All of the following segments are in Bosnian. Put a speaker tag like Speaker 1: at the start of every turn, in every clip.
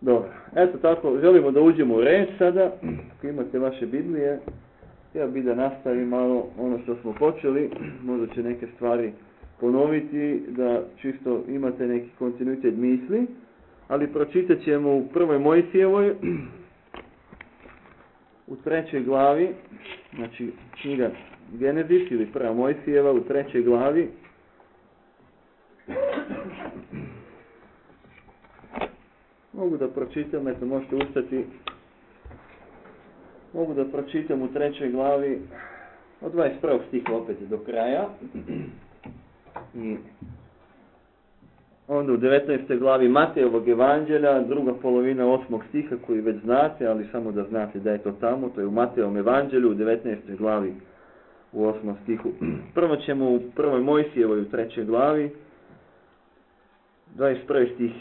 Speaker 1: Dobro, eto tako, želimo da uđemo u reč sada, ako imate vaše Biblije, ja bih da nastavim malo ono što smo počeli, možda će neke stvari ponoviti, da čisto imate neki kontinuitet misli, ali pročitat ćemo u prvoj Mojsijevoj, u 3. glavi, znači knjiga Genezis ili prva Mojsijeva u 3. glavi, mogu da pročitam, eto možete ustati, mogu da pročitam u 3. glavi od 21. stiha opet do kraja i onda u 19. glavi Matejevog evanđelja, druga polovina 8. stiha koji već znate, ali samo da znate da je to tamo, to je u Matejevom evanđelju u 19. glavi u 8. stihu. Prvo ćemo u prvoj Mojsijevoj u 3. glavi, 21. stih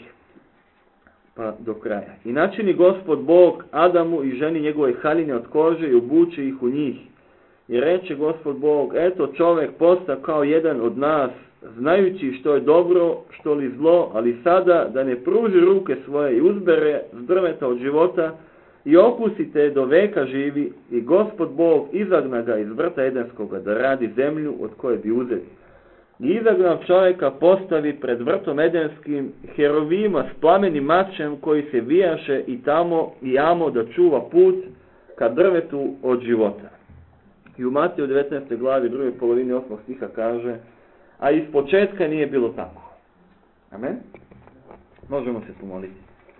Speaker 1: pa do kraja. I načini Gospod Bog Adamu i ženi njegove haljine od kože i obuče ih u njih. I reče Gospod Bog, eto čovjek posta kao jedan od nas, znajući što je dobro, što li zlo, ali sada da ne pruži ruke svoje i uzbere s drveta od života i okusite do veka živi. I Gospod Bog izagna ga iz vrta Edenskoga da radi zemlju od koje bi uzeti. I izagnav čovjeka postavi pred vrtom Edenskim herovima s plamenim mačem koji se vijaše i tamo i amo da čuva put ka drvetu od života. I u Mateju 19. glavi, drugoj polovini 8. stiha kaže, a iz početka nije bilo tako. Amen? Možemo se pomoliti.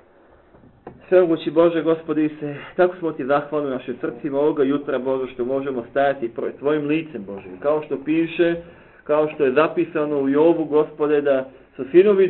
Speaker 1: Svemogući Bože, Gospodi se, tako smo ti zahvalni u našim srcima ovoga jutra, Bože, što možemo stajati pred tvojim licem, Bože. Kao što piše, kao što je zapisano u Jobu, Gospode, da su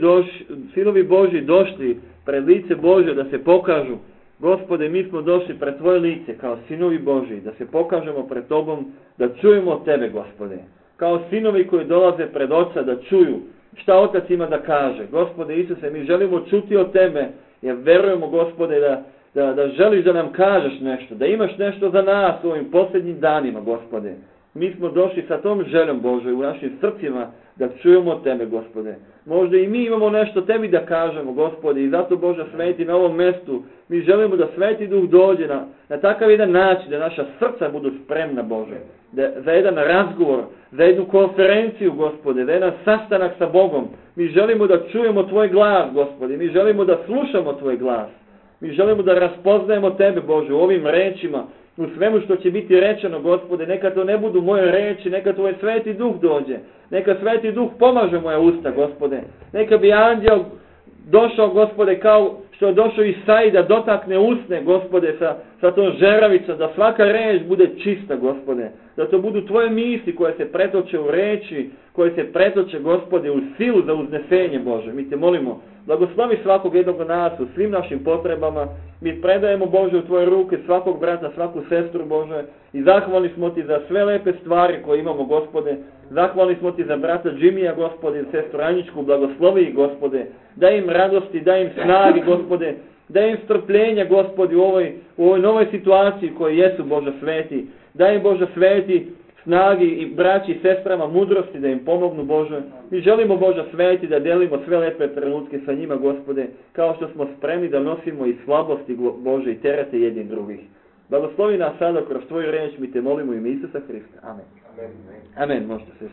Speaker 1: sinovi Božji došli pred lice Božje da se pokažu. Gospode, mi smo došli pred tvoje lice kao sinovi Božji, da se pokažemo pred tobom, da čujemo od tebe, Gospode. Kao sinovi koji dolaze pred Oca da čuju šta Otac ima da kaže. Gospode Isuse, mi želimo čuti od tebe, jer verujemo, Gospode, da želiš da nam kažeš nešto, da imaš nešto za nas u ovim posljednjim danima, Gospode. Mi smo došli sa tom željom, Bože, u našim srcima da čujemo od tebe, Gospode. Možda i mi imamo nešto tebi da kažemo, Gospode, i zato, Bože, sveti na ovom mjestu. Mi želimo da Sveti Duh dođe na takav jedan način, da naša srca budu spremna, Bože. Za jedan razgovor, za jednu konferenciju, Gospode, za jedan sastanak sa Bogom. Mi želimo da čujemo tvoj glas, Gospode. Mi želimo da slušamo tvoj glas. Mi želimo da raspoznajemo tebe, Bože, u ovim rečima, u svemu što će biti rečeno, Gospode. Neka to ne budu moje reči, neka tvoj Sveti Duh dođe. Neka Sveti Duh pomaže moja usta, Gospode. Neka bi anđel došao, Gospode, kao što je došao Isaij da dotakne usne, Gospode, sa tom žeravicom, da svaka reč bude čista, Gospode. Da to budu tvoje misli koje se pretoče u reči, koje se pretoče, Gospode, u silu za uznesenje, Bože. Mi te molimo, blagoslovi svakog jednog od nas u svim našim potrebama. Mi predajemo, Bože, u tvoje ruke svakog brata, svaku sestru, Bože. I zahvalni smo ti za sve lepe stvari koje imamo, Gospode. Zahvalni smo ti za brata Džimija, Gospode, i sestru Anjičku, blagoslovi ih, Gospode. Daj im radosti, daj im snagi, Gospode. Daj im strpljenja, Gospode, u ovoj novoj situaciji koji jesu, Bože sveti. Daj im, Bože sveti, snagi i braći i sestrama mudrosti da im pomognu, Bože. Mi želimo, Bože sveti, da delimo sve lepe trenutke sa njima, Gospode, kao što smo spremni da nosimo i slabosti, Bože, i terete jednih drugih. Blagoslovi nas sada kroz tvoju reč, mi te molimo u ime Isusa Hrista. Amen.
Speaker 2: Amen.
Speaker 1: Amen, možete se.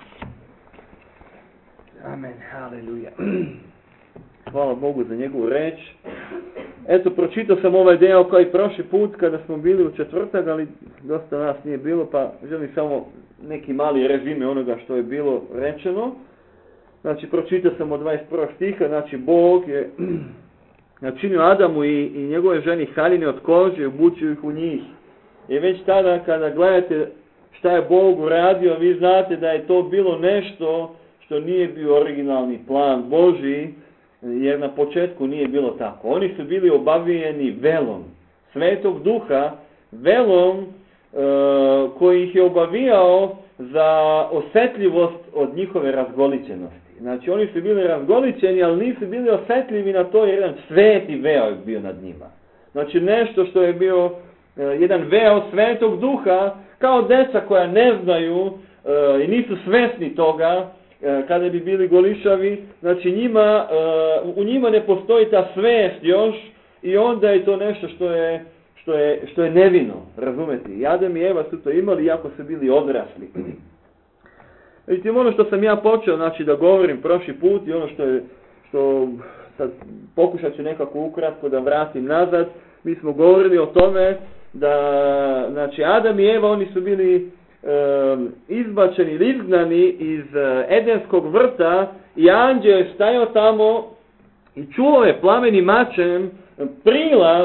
Speaker 1: Amen, haleluja. Hvala Bogu za njegovu reč. Eto, pročitao sam ovaj deo kao i prošli put kada smo bili u četvrtak, ali dosta nas nije bilo, pa želim samo neki mali rezime onoga što je bilo rečeno. Znači, pročitao sam od 21. stiha, znači, Bog je načinio Adamu i njegove ženi haljine od kože i obučio ih u njih. I već tada kada gledate šta je Bog uradio, vi znate da je to bilo nešto što nije bio originalni plan Božji, jer na početku nije bilo tako. Oni su bili obavijeni velom Svetog Duha, velom koji ih je obavijao za osjetljivost od njihove razgolićenosti. Znači, oni su bili razgolićeni, ali nisu bili osjetljivi na to, jer jedan sveti veo je bio nad njima. Znači, nešto što je bio jedan veo Svetog Duha, kao deca koja ne znaju i nisu svesni toga, kada bi bili golišavi, znači u njima ne postoji ta svest još i onda je to nešto što je nevino, razumete? I Adam i Eva su to imali iako su bili odrasli. Vidite, ono što sam ja počeo, znači, da govorim prošli put i ono što sad pokušat ću nekako ukratko da vratim nazad, mi smo govorili o tome da, znači, Adam i Eva, oni su bili izbačeni ili izgnani iz Edenskog vrta i anđeo je stajao tamo i čuo je plamenim mačem prilaz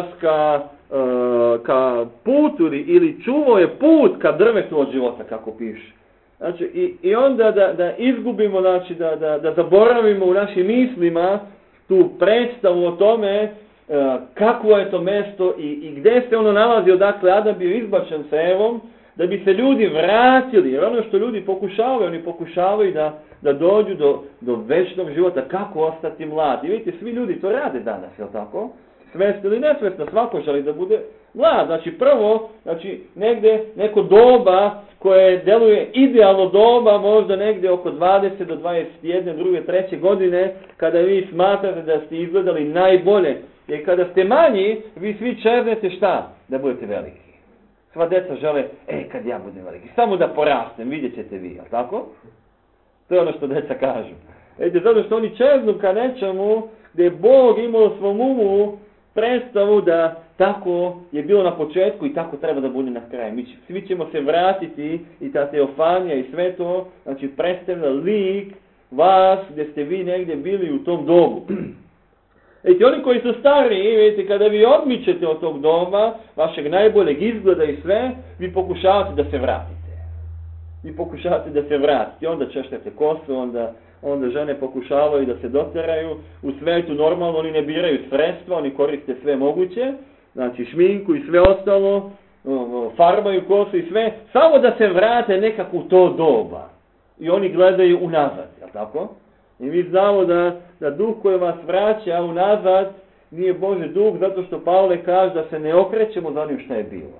Speaker 1: ka putu ili čuo je put ka drvetu od života, kako piše. Znači, i onda da izgubimo, znači, da zaboravimo u našim mislima tu predstavu o tome kakvo je to mesto i gdje se ono nalazi, odakle Adam bio izbačen sa Evom, da bi se ljudi vratili, jer ono što ljudi pokušavaju, oni pokušavaju da dođu do večnog života, kako ostati mlad. I vidite, svi ljudi to rade danas, jel tako? Svesno ili nesvesno, svako želi da bude mlad. Znači prvo, negdje neko doba koje deluje idealno doba, možda negdje oko 20 do 21, 2, 3 godine, kada vi smatrate da ste izgledali najbolje. Jer kada ste manji, vi svi čeznete šta? Da budete veliki. Sva djeca žele, kad ja budem veliki, samo da porastem, vidjet ćete vi, jel tako? To je ono što djeca kažu. Zato što oni čeznu ka nečemu gdje je Bog imao u svom umu predstavu da tako je bilo na početku i tako treba da bude na kraju. Svi ćemo se vratiti i ta teofanija i sve to, znači predstavlja lik vas gdje ste vi negdje bili u tom dobu. Oni koji su stariji, vidite, kada vi odmičete od tog doba, vašeg najboljeg izgleda i sve, vi pokušavate da se vratite. Onda češljate kosu, onda žene pokušavaju da se doteraju. U svetu normalno oni ne biraju sredstva, oni koriste sve moguće, znači šminku i sve ostalo, farbaju kosu i sve, samo da se vrate nekako u to doba. I oni gledaju unazad, jel tako? I mi znamo da duh koji vas vraća unazad nije Božji duh, zato što Pavle kaže da se ne okrećemo za onim što je bilo.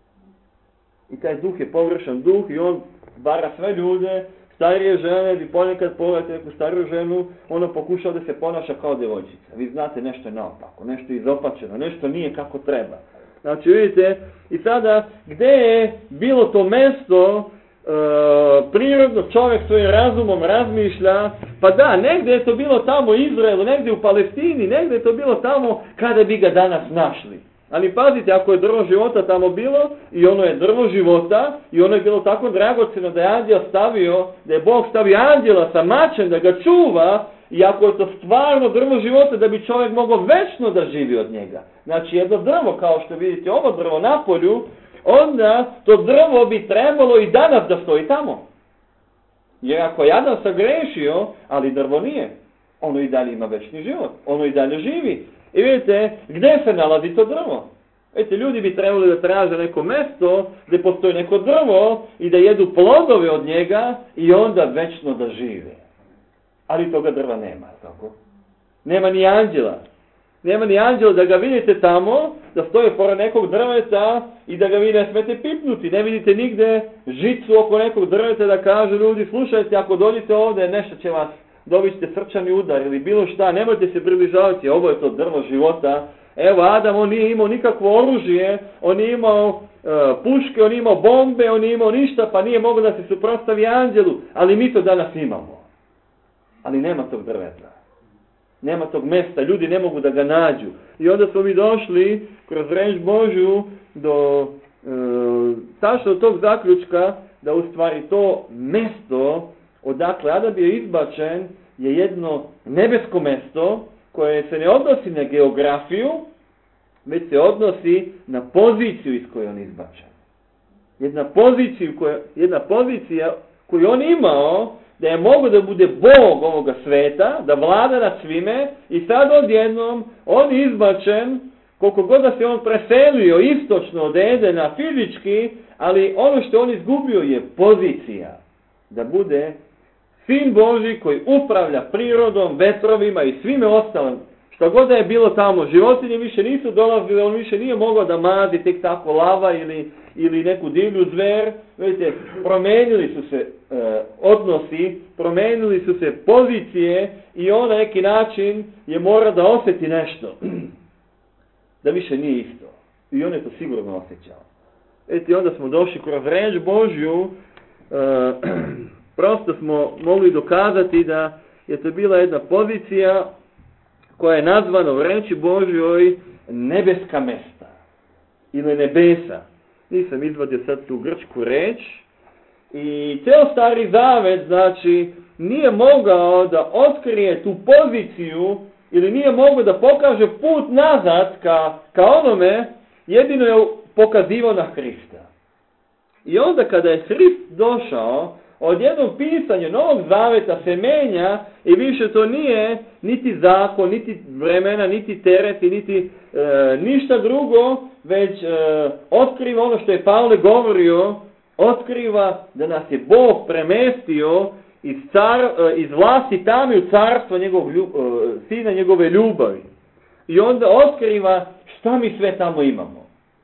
Speaker 1: I taj duh je pogrešan duh i on vara sve ljude, starije žene, vi ponekad pogledate neku stariju ženu, ona pokušava da se ponaša kao djevojčica. Vi znate, nešto je naopako, nešto je izopačeno, nešto nije kako treba. Znači vidite, i sada gdje je bilo to mesto, prirodno čovjek svojim razumom razmišlja, pa da, negdje je to bilo tamo u Izraelu, negdje u Palestini, negdje je to bilo tamo kada bi ga danas našli. Ali pazite, ako je drvo života tamo bilo, i ono je drvo života, i ono je bilo tako dragocjeno da je Bog stavio anđela sa mačem da ga čuva, i ako je to stvarno drvo života da bi čovjek mogao večno da živi od njega. Znači jedno drvo, kao što vidite ovo drvo na polju, onda to drvo bi trebalo i danas da stoji tamo. Jer ako je Adam sagrešio, ali drvo nije, ono i dalje ima večni život, ono i dalje živi. I vidite, gdje se nalazi to drvo? Vidite, ljudi bi trebali da traže neko mesto gdje postoji neko drvo i da jedu plodove od njega i onda večno da žive. Ali toga drva nema, tako? Nema ni anđela. Nema ni anđela da ga vidite tamo, da stoji pored nekog drveta i da ga vi ne smete pipnuti. Ne vidite nigde žicu oko nekog drveta da kažu ljudi, slušajte, ako dođete ovdje, nešto će vas, dobit ćete srčani udar ili bilo šta, nemojte se približavati, ovo je to drvo života. Evo, Adam, on nije imao nikakvo oružje, on nije imao puške, on nije imao bombe, on nije imao ništa, pa nije mogao da se suprotstavi anđelu, ali mi to danas imamo. Ali nema tog drveta. Nema tog mesta, ljudi ne mogu da ga nađu. I onda smo mi došli kroz reč Božju do tačno tog zaključka da u stvari to mesto odakle Adam bio izbačen je jedno nebesko mesto koje se ne odnosi na geografiju, već se odnosi na poziciju iz koje on izbačen. Jedna pozicija koju on imao da je mogao da bude Bog ovoga sveta, da vlada nad svime i sad odjednom on izbačen, koliko god da se on preselio istočno od Edena fizički, ali ono što on izgubio je pozicija da bude sin Božji koji upravlja prirodom, vetrovima i svime ostalim. Što god da je bilo tamo, životinje više nisu dolazile, on više nije mogao da mazi tek tako lava ili neku divlju zver. Vidite, promenili su se odnosi, promenili su se pozicije i on na neki način je morao da osjeti nešto. da više nije isto. I on je to sigurno osjećao. I onda smo došli kroz reč Božju, prosto smo mogli dokazati da je to bila jedna pozicija koja je nazvana u reči Božjoj nebeska mesta ili nebesa. Nisam izvadio sad tu grčku reč. I ceo Stari Zavet, znači, nije mogao da otkrije tu poziciju ili nije mogao da pokaže put nazad ka onome, jedino je pokazivao na Hrista. I onda kada je Hrist došao, odjednom pisanje Novog Zaveta se menja i više to nije niti zakon, niti vremena, niti tereti, niti ništa drugo, već otkriva ono što je Pavle govorio, otkriva da nas je Bog premestio iz vlasti tamo u carstvo Sina njegove ljubavi. I onda otkriva šta mi sve tamo imamo.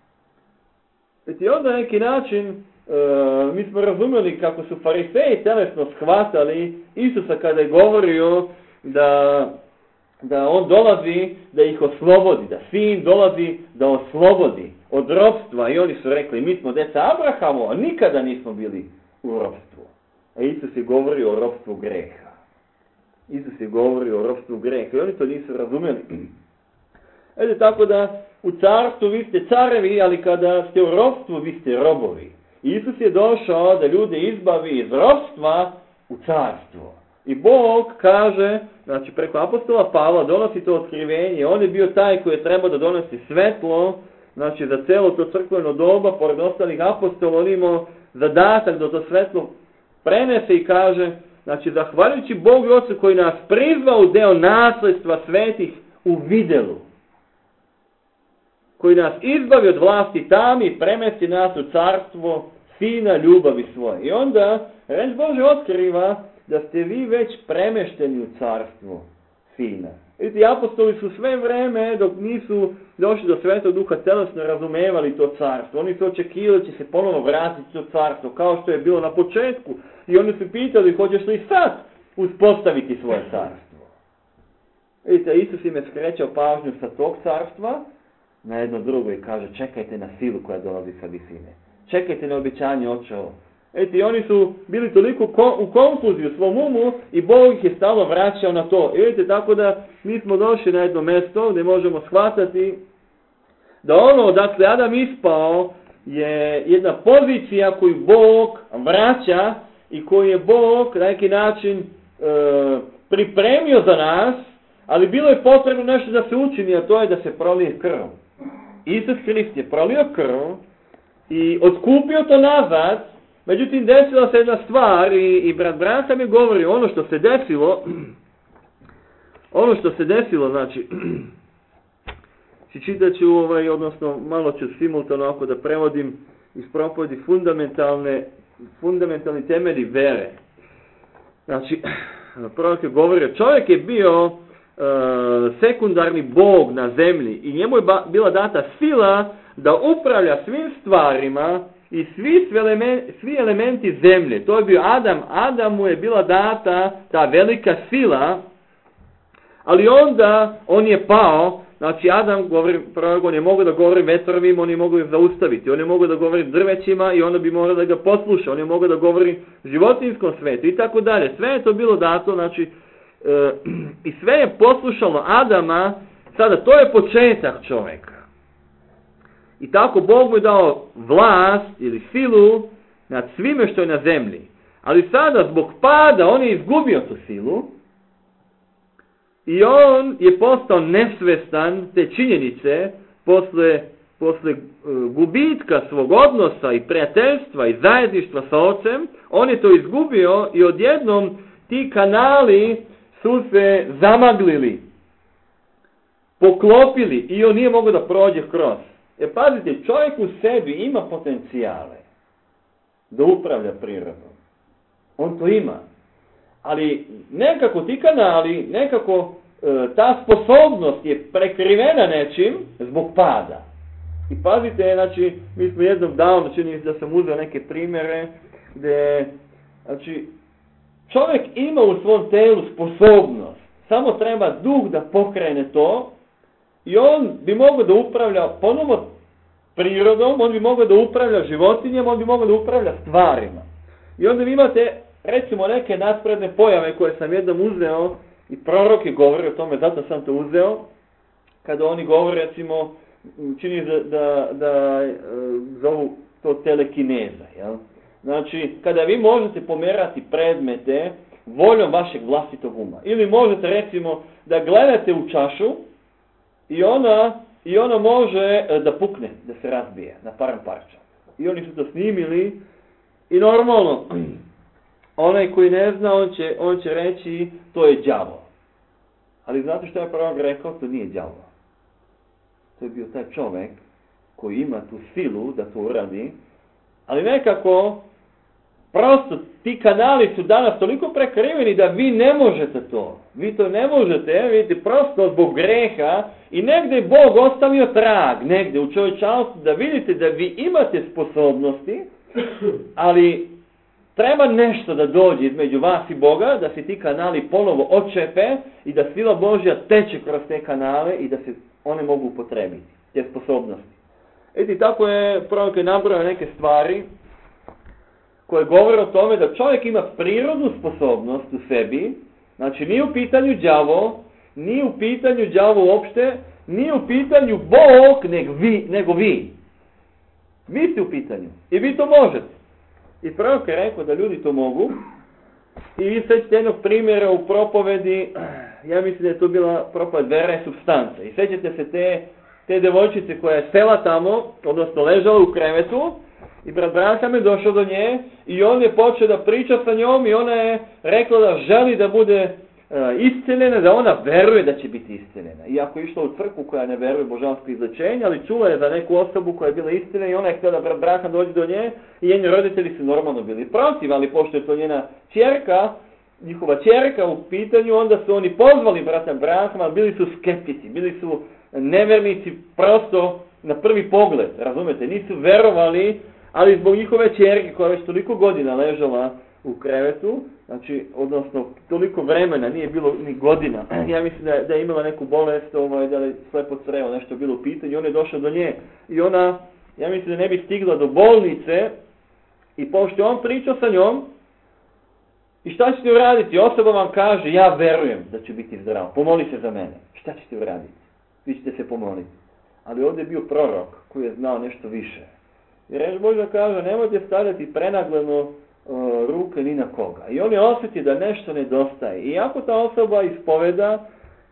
Speaker 1: I onda na neki način mi smo razumjeli kako su fariseji telesno shvatali Isusa kada je govorio da on dolazi da ih oslobodi, da Sin dolazi da oslobodi od ropstva. I oni su rekli, mi smo deca Abrahamo, a nikada nismo bili u ropstvu. A Isus je govorio o ropstvu greha. Isus je govorio o ropstvu greha i oni to nisu razumjeli. Tako da u carstvu vi ste carevi, ali kada ste u ropstvu vi ste robovi. Isus je došao da ljude izbavi iz ropstva u carstvo. I Bog kaže, znači preko apostola Pavla donosi to otkrivenje, on je bio taj koji je trebao da donosi svetlo, znači za celo to crkveno doba, pored ostalih apostola, on imao zadatak da to svetlo prenese i kaže, znači zahvaljujući Bogu i Ocu koji nas prizvao u deo nasledstva svetih u videlu, koji nas izbavi od vlasti tami i premesti nas u carstvo Sina ljubavi svoje. I onda reč Bože otkriva da ste vi već premešteni u carstvo Sina. Vidite, apostoli su sve vreme, dok nisu došli do Svetog Duha, telesno razumevali to carstvo. Oni su očekivali da će se ponovo vratiti to carstvo, kao što je bilo na početku. I oni su pitali, hoćeš li sad uspostaviti svoje carstvo? Vidite, Isus im je skrećao pažnju sa tog carstva na jedno drugo i kaže, čekajte na silu koja dolazi sa visine. Čekajte na obećanje Očevo. I oni su bili toliko u konfuziji u svom umu i Bog ih je stalno vraćao na to. I vidite, tako da mi smo došli na jedno mjesto gdje možemo shvatati da ono odakle Adam ispao je jedna pozicija koju Bog vraća i koju je Bog na neki način pripremio za nas, ali bilo je potrebno nešto da se učini, a to je da se prolije krv. Isus Hrist je prolio krv i otkupio to nazad. Međutim, desila se jedna stvar i brat Branham je govorio ono što se desilo, znači, čitat ću, odnosno malo ću simultano ako da prevodim iz propovedi fundamentalni temelji vere. Znači, prorok je govorio, čovjek je bio sekundarni bog na zemlji i njemu je bila data sila da upravlja svim stvarima i svi elementi zemlje. To je bio Adam. Adamu je bila data ta velika sila, ali onda on je pao. Znači Adam, on je mogao da govori vetrovima, on je mogao ih zaustaviti. On je mogao da govori drvećima i onda bi morao da ga posluša. On je mogao da govori životinjskom svetu i tako dalje. Sve je to bilo dato, znači, i sve je poslušalo Adama. Sada, to je početak čovjeka. I tako Bog mu je dao vlast ili silu nad svime što je na zemlji. Ali sada zbog pada on je izgubio tu silu i on je postao nesvestan te činjenice posle gubitka svog odnosa i prijateljstva i zajedništva sa Ocem. On je to izgubio i odjednom ti kanali su se zamaglili, poklopili i on nije mogao da prođe kroz. Pazite, čovjek u sebi ima potencijale da upravlja prirodom. On to ima. Ali nekako ti kanali, ta sposobnost je prekrivena nečim zbog pada. I pazite, znači, mi smo jednom davno, čini da sam uzeo neke primjere, gdje, znači, čovjek ima u svom telu sposobnost. Samo treba duh da pokrene to I on bi mogao da upravlja ponovo prirodom, on bi mogao da upravlja životinjama, on bi mogao da upravlja stvarima. I onda vi imate, recimo, neke nadspredne pojave koje sam jednom uzeo i prorok je govorio o tome, zato sam to uzeo, kada oni govore, recimo, čini da zovu to telekineza, jel? Znači, kada vi možete pomerati predmete voljom vašeg vlastitog uma. Ili možete, recimo, da gledate u čašu i ona može da pukne, da se razbije na par parča. I oni su to snimili i normalno, onaj koji ne zna, on će reći to je đavo. Ali znate što je prorok rekao? To nije đavo. To je bio taj čovjek koji ima tu silu da to uradi, ali nekako prosto ti kanali su danas toliko prekriveni da vi ne možete to. Vi to ne možete, vidite, prosto zbog greha i negdje je Bog ostavio trag, negdje u čovječanstvu da vidite da vi imate sposobnosti, ali treba nešto da dođe između vas i Boga, da se ti kanali ponovo odčepe i da sila Božja teče kroz te kanale i da se one mogu upotrebiti, te sposobnosti. I tako je prorok nabrojao neke stvari koje govore o tome da čovjek ima prirodnu sposobnost u sebi, znači nije u pitanju đavo, nije u pitanju đavo uopšte, nije u pitanju Bog, nego vi. Vi ste u pitanju i vi to možete. I prorok je rekao da ljudi to mogu. I vi sećate jednog primjera u propovedi, ja mislim da je to bila propoved vera i supstanca. I sećate se te devojčice koja je sela tamo, odnosno ležala u krevetu, i brat Branham je došao do nje i on je počeo da priča sa njom i ona je rekla da želi da bude isceljena, da ona veruje da će biti isceljena. Iako je išla u crkvu koja ne veruje božansko izlečenje, ali čula je za neku osobu koja je bila isceljena i ona je htjela da brat Branham dođe do nje i njeni roditelji su normalno bili protiv, ali pošto je to njena ćerka, njihova ćerka u pitanju, onda su oni pozvali brata Branhama, bili su skeptici, bili su nevernici prosto na prvi pogled, razumete, nisu verovali, ali zbog njihove ćerke koja već toliko godina ležala u krevetu, znači, odnosno toliko vremena, nije bilo ni godina, ja mislim da je imala neku bolest, da je slepo crevo, nešto je bilo u pitanju, on je došao do nje i ona, ja mislim da ne bi stigla do bolnice i pošto je on pričao sa njom, i šta ćete uraditi? Osoba vam kaže, ja verujem da će biti zdrav, pomoli se za mene. Šta ćete uraditi? Vi ćete se pomoliti. Ali ovdje je bio prorok koji je znao nešto više. I reč Božja kaže, nemojte stavljati prenagledno ruke ni na koga. I on je osjeti da nešto nedostaje. I ako ta osoba ispoveda,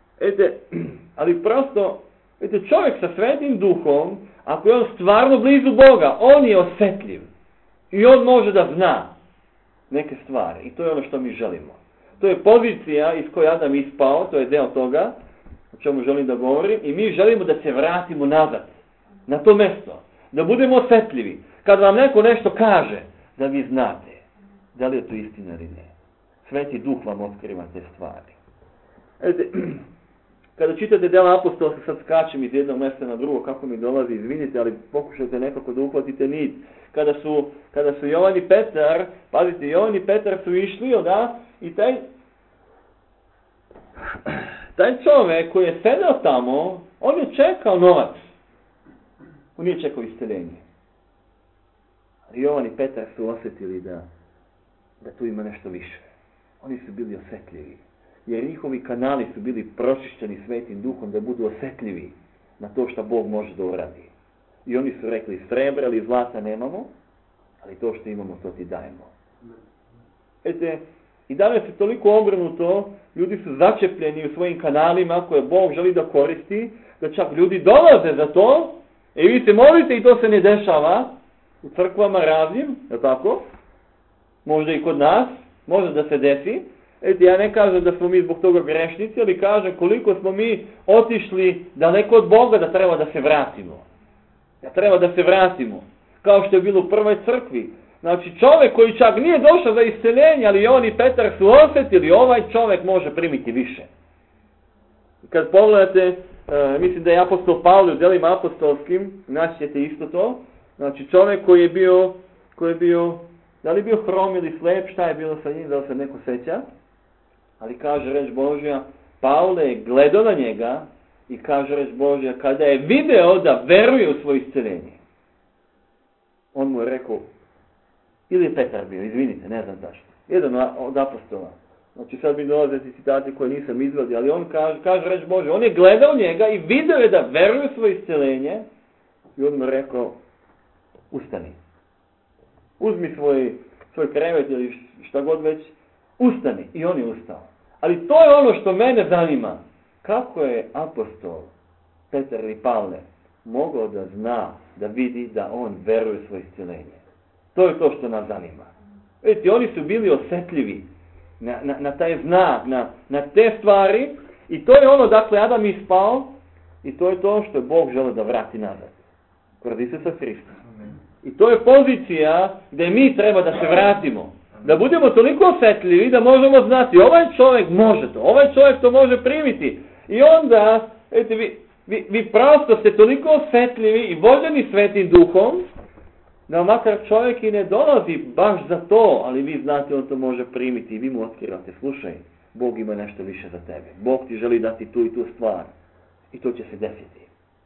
Speaker 1: ali prosto, čovjek sa svetim duhom, ako je on stvarno blizu Boga, on je osjetljiv. I on može da zna neke stvari. I to je ono što mi želimo. To je pozicija iz koje Adam ispao, to je deo toga, o čemu želim da govorim, i mi želimo da se vratimo nazad, na to mjesto, da budemo osjetljivi. Kad vam neko nešto kaže, da vi znate da li je to istina ili ne. Sveti duh vam otkriva te stvari. Kada čitate dela apostolska, sad skačem iz jednog mjesta na drugo, kako mi dolazi, izvinite, ali pokušajte nekako da uhvatite nit. Kada su Jovan i Petar, pazite, Jovan i Petar su išli, i taj čovjek koji je sedeo tamo, on je čekao novac. On nije čekao isceljenje. Ali Jovan i Petar su osjetili da tu ima nešto više. Oni su bili osjetljivi. Jer njihovi kanali su bili pročišćeni svetim duhom da budu osjetljivi na to što Bog može da uradi. I oni su rekli, srebra ili zlata nemamo, ali to što imamo, to ti dajemo. I danas je toliko obrnuto, ljudi su začepljeni u svojim kanalima koje Bog želi da koristi, da čak ljudi dolaze za to, i vi se molite i to se ne dešava u crkvama raznim, je tako? Možda i kod nas, može da se desi. Ja ne kažem da smo mi zbog toga grešnici, ali kažem koliko smo mi otišli daleko od Boga da treba da se vratimo. Da treba da se vratimo. Kao što je bilo u prvoj crkvi. Znači čovjek koji čak nije došao za isceljenje, ali on i Petar su osjetili, ovaj čovjek može primiti više. Kad pogledate, mislim da je apostol Pavle u delima apostolskim, naći ćete isto to. Znači čovjek koji je bio, da li je bio hrom ili slep, šta je bilo sa njim, da li se neko seća? Ali kaže reč Božja, Pavle je gledao na njega I kaže reč Božja, kada je video da veruje u svoje isceljenje, on mu je rekao, ili je Petar bio, izvinite, ne znam zašto. Jedan od apostola. Znači sad mi dolaze citati koje nisam izvadio, ali on kaže reč Bože, on je gledao njega i video je da veruje u svoje isceljenje i on mu je rekao, ustani. Uzmi svoj krevet ili šta god već, ustani. I on je ustao. Ali to je ono što mene zanima. Kako je apostol Petar ili Pavle mogao da zna, da vidi da on veruje u svoje isceljenje? To je to što nas zanima. Vidite, oni su bili osjetljivi na taj znak, na te stvari i to je ono, dakle, Adam ispao i to je to što je Bog želeo da vrati nazad. Kroz Isusa Hrista. I to je pozicija gdje mi treba da se vratimo. Da budemo toliko osjetljivi da možemo znati, ovaj čovjek može to, ovaj čovjek to može primiti. I onda, vidite, vi prosto ste toliko osjetljivi i voljeni Svetim Duhom, da makar čovjek i ne dolazi baš za to, ali vi znate on to može primiti i vi mu otkrivate, slušaj, Bog ima nešto više za tebe. Bog ti želi dati tu i tu stvar. I to će se desiti.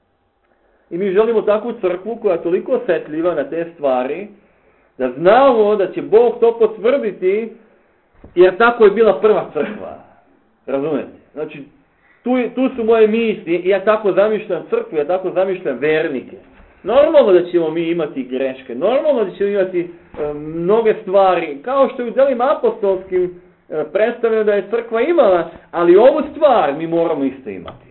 Speaker 1: I mi želimo takvu crkvu koja je toliko osjetljiva na te stvari, da znamo da će Bog to potvrditi, jer tako je bila prva crkva. Razumete? Znači, tu su moje misli i ja tako zamišljam crkvu, ja tako zamišljam vernike. Normalno da ćemo mi imati greške, normalno da ćemo imati mnoge stvari, kao što je u djelima apostolskim predstavljeno da je crkva imala, ali ovu stvar mi moramo isto imati.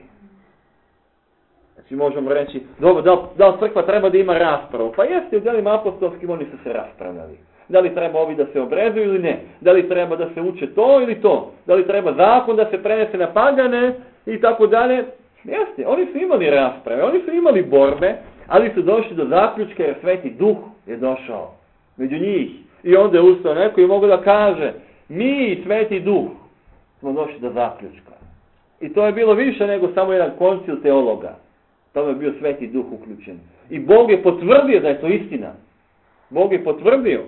Speaker 1: Znači možemo reći, dobro, da li crkva treba da ima raspravu? Pa jeste, u djelima apostolskim oni su se raspravljali. Da li treba ovi da se obrezuju ili ne? Da li treba da se uče to ili to? Da li treba zakon da se prenese na pagane i tako dalje? Jeste, oni su imali rasprave, oni su imali borbe, ali su došli do zaključka jer Sveti Duh je došao među njih. I onda je ustao neko i mogu da kaže, mi i Sveti Duh smo došli do zaključka. I to je bilo više nego samo jedan koncil teologa. Tamo je bio Sveti Duh uključen. I Bog je potvrdio da je to istina. Bog je potvrdio.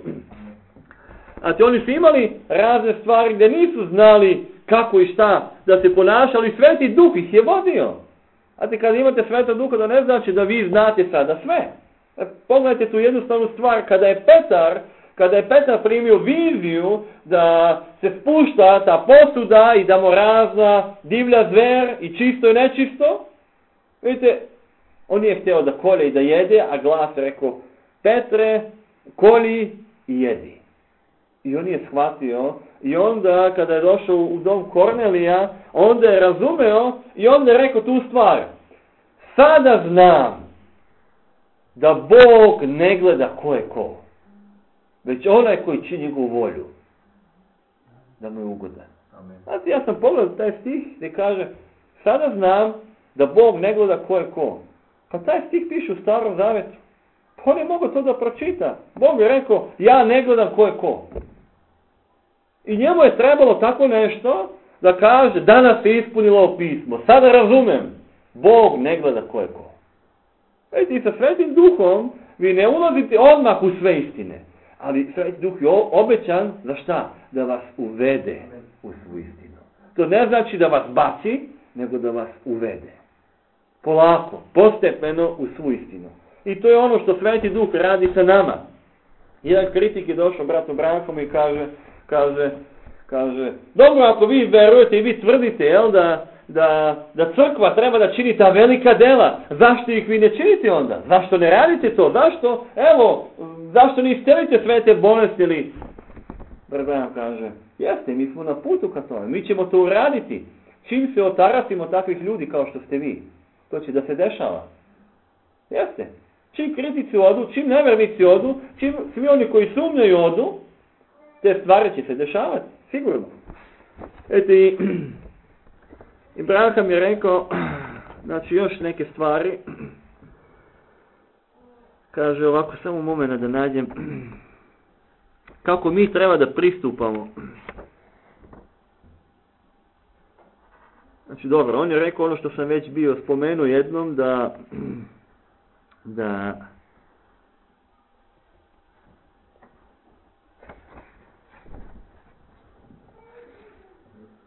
Speaker 1: Znači oni su imali razne stvari gdje nisu znali kako i šta da se ponašali. Sveti Duh ih je vodio. Znate, kada imate Svetog Duha, da ne znači da vi znate sada sve. Pogledajte tu jednostavnu stvar. Kada je Petar primio viziju da se spušta ta posuda i da mu razna divlja zver i čisto i nečisto, vidite, on je htio da kolje i da jede, a glas je rekao, Petre, kolji i jedi. I on je shvatio i onda kada je došao u dom Kornelija, onda je razumeo i onda je rekao tu stvar. Sada znam da Bog ne gleda ko je ko, već onaj koji čini njegovu volju, da mu je ugodan. Znači ja sam pogledao taj stih gdje kaže, sada znam da Bog ne gleda ko je ko. Pa taj stih piše u Starom Zavetu. Pa on je mogao to da pročita. Bog je rekao, ja ne gledam ko je ko. I njemu je trebalo tako nešto da kaže, danas se ispunilo ovo pismo. Sada razumem, Bog ne gleda ko je ko. Vidite, i sa Svetim Duhom vi ne ulazite odmah u sve istine. Ali Sveti Duh je obećan za šta? Da vas uvede u svu istinu. To ne znači da vas baci, nego da vas uvede. Polako, postepeno u svu istinu. I to je ono što Sveti Duh radi sa nama. Jedan kritik je došao bratu Brankom i kaže, dobro, ako vi verujete i vi tvrdite, jel, da crkva treba da čini ta velika dela, zašto ih vi ne činite onda? Zašto ne radite to? Zašto ne iscelite sve te bolesti ili... Brat Branham kaže, jeste, mi smo na putu ka tome, mi ćemo to uraditi. Čim se otarasimo takvih ljudi kao što ste vi, to će da se dešava. Jeste. Čim kritici odu, čim nevernici odu, čim svi oni koji sumnjaju odu, te stvari će se dešavati, sigurno. Eto i Branham je rekao, znači još neke stvari, kaže ovako, samo moment da nađem, kako mi treba da pristupamo. Znači dobro, on je rekao ono što sam već bio spomenuo jednom, da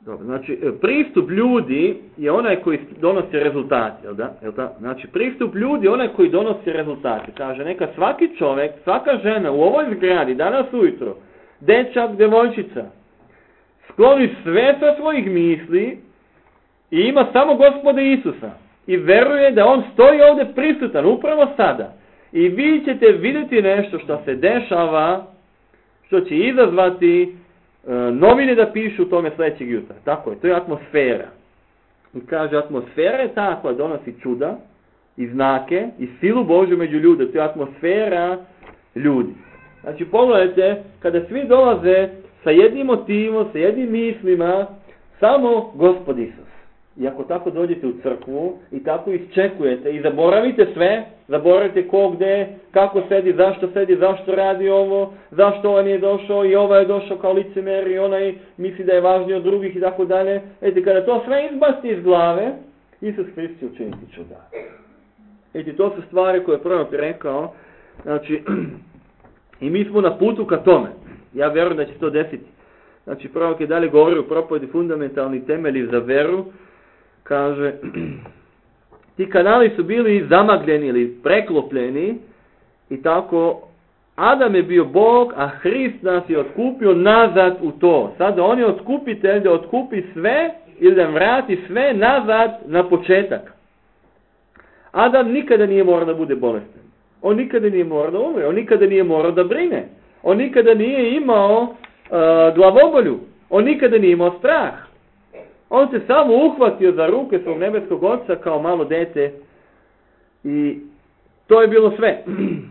Speaker 1: Dobro, znači, pristup ljudi je onaj koji donosi rezultate, jel da? Znači, pristup ljudi je onaj koji donosi rezultate. Kaže, neka svaki čovjek, svaka žena u ovoj zgradi, danas ujutro, dečak, devojčica, skloni sve sa svojih misli i ima samo Gospoda Isusa. I veruje da on stoji ovdje prisutan, upravo sada. I vi ćete vidjeti nešto što se dešava, što će izazvati novine da pišu u tome sljedećeg jutra. Tako je, to je atmosfera. I kaže, atmosfera je ta koja donosi čuda i znake i silu Božju među ljude. To je atmosfera ljudi. Znači, pogledajte, kada svi dolaze sa jednim motivom, sa jednim mislima, samo Gospod Isus. I ako tako dođete u crkvu i tako iščekujete i zaboravite sve, zaboravite ko gde, kako sedi, zašto radi ovo, zašto ovaj nije došao i ovaj je došao kao licemer i onaj misli da je važniji od drugih i tako dalje. Vidite, kada to sve izbaci iz glave, Isus Hrist će učiniti čuda. Vidite, to su stvari koje je prorok rekao, znači, i mi smo na putu ka tome. Ja vjerujem da će to desiti. Znači, prorok je dalje govorio u propovedi fundamentalni temelji za veru. Kaže, ti kanali su bili zamagljeni ili preklopljeni i tako Adam je bio Bog, a Hrist nas je otkupio nazad u to. Sada on je otkupitelj da otkupi sve ili da vrati sve nazad na početak. Adam nikada nije morao da bude bolestan. On nikada nije morao da umre. On nikada nije morao da brine. On nikada nije imao glavobolju. On nikada nije imao strah. On se samo uhvatio za ruke svog nebeskog Oca kao malo dete i to je bilo sve.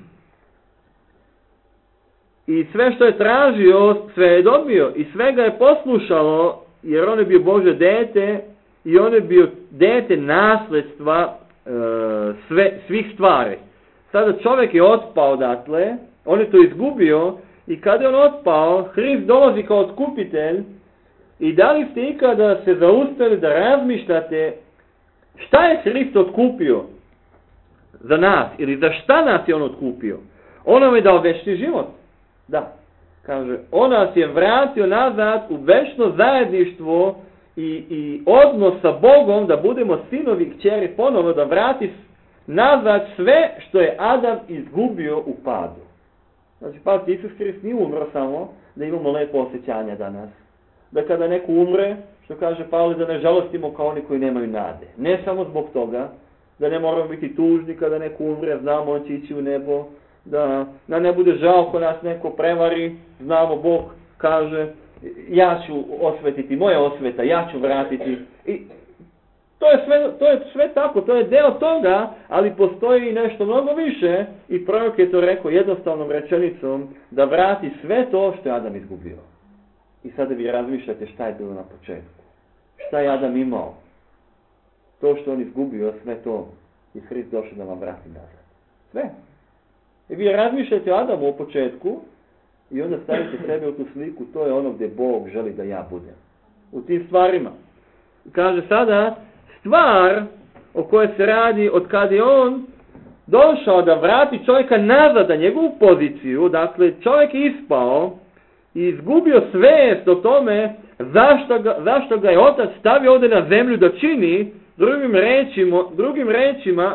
Speaker 1: I sve što je tražio, sve je dobio i sve ga je poslušalo jer on je bio Božje dete i on je bio dete nasljedstva svih stvari. Sada čovjek je otpao odatle, on je to izgubio i kada je on otpao, Hrist dolazi kao otkupitelj. I da li ste ikada se zaustavili da razmišljate šta je Hrist otkupio za nas ili za šta nas je on otkupio? On nam je dao večni život. Da. Kaže, on nas je vratio nazad u večno zajedništvo i odnos sa Bogom da budemo sinovi i kćeri ponovo, da vrati nazad sve što je Adam izgubio u padu. Znači, pazite, Isus Hrist nije umro samo da imamo lepo osjećanja danas. Da kada neko umre, što kaže Pavle, da ne žalostimo kao oni koji nemaju nade. Ne samo zbog toga, da ne moramo biti tužni kada neko umre, znamo on će ići u nebo, da ne bude žao ko nas neko prevari, znamo Bog kaže, ja ću osvetiti, moja osveta, ja ću vratiti. I to je sve tako, to je deo toga, ali postoji i nešto mnogo više i prorok je to rekao jednostavnom rečenicom, da vrati sve to što je Adam izgubio. I sada vi razmišljate šta je bilo na početku. Šta je Adam imao? To što on izgubio, sve to. I Hrist došao da vam vrati nazad. Sve. I vi razmišljate o Adamu u početku i onda stavite sebe u tu sliku. To je ono gdje Bog želi da ja budem. U tim stvarima. I kaže sada, stvar o kojoj se radi od kada je on došao da vrati čovjeka nazad na njegovu poziciju. Dakle, čovjek je ispao i izgubio svijest o tome zašto ga je Otac stavio ovdje na zemlju da čini, drugim rečima,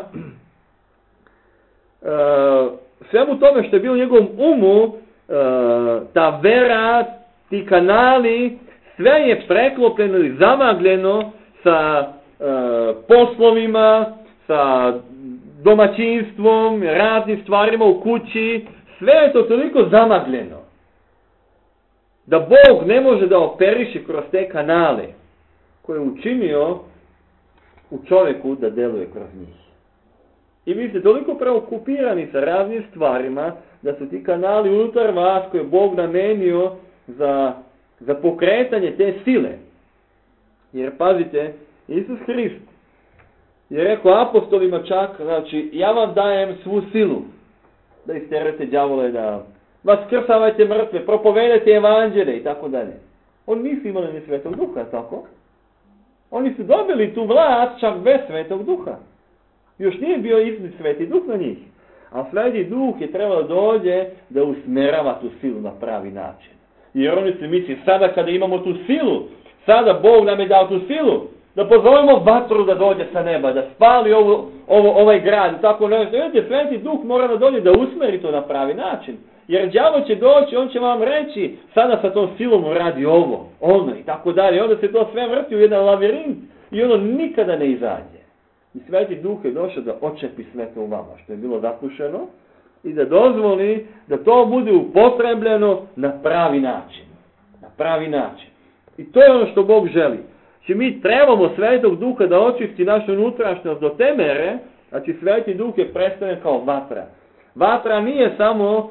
Speaker 1: svemu tome što je bilo u njegovom umu, ta vera, ti kanali, sve je preklopljeno i zamagljeno sa poslovima, sa domaćinstvom, raznim stvarima u kući, sve je to toliko zamagljeno da Bog ne može da operiše kroz te kanale koje je učinio u čovjeku da deluje kroz njih. I vi ste toliko preokupirani sa raznim stvarima da su ti kanali unutar vas koje je Bog namenio za pokretanje te sile. Jer pazite, Isus Hrist je rekao apostolima čak, znači ja vam dajem svu silu da isterete đavole, da vaskrsavajte mrtve, propovedajte evanđelje i tako dalje. Oni nisu imali ni Svetog Duha, tako? Oni su dobili tu vlast čak bez Svetog Duha. Još nije bio izlit Sveti Duh na njih. A Sveti Duh je trebalo dođe da usmerava tu silu na pravi način. Jer oni se misli, sada kada imamo tu silu, sada Bog nam je dao tu silu, da pozovemo vatru da dođe sa neba, da spali ovaj grad, tako nešto. Vidite, Sveti Duh mora da dođe da usmeri to na pravi način. Jer đavo će doći, on će vam reći, sada sa tom silom radi ovo, ono i tako dalje. Onda se to sve vrti u jedan lavirint i ono nikada ne izađe. I Sveti Duh je došao da očepi sve to u vama, što je bilo zapušeno, i da dozvoli da to bude upotrebljeno na pravi način. Na pravi način. I to je ono što Bog želi. Znači mi trebamo Svetog Duha da očisti našu unutrašnjost do te mere, znači Sveti Duh je predstavljen kao vatra. Vatra nije samo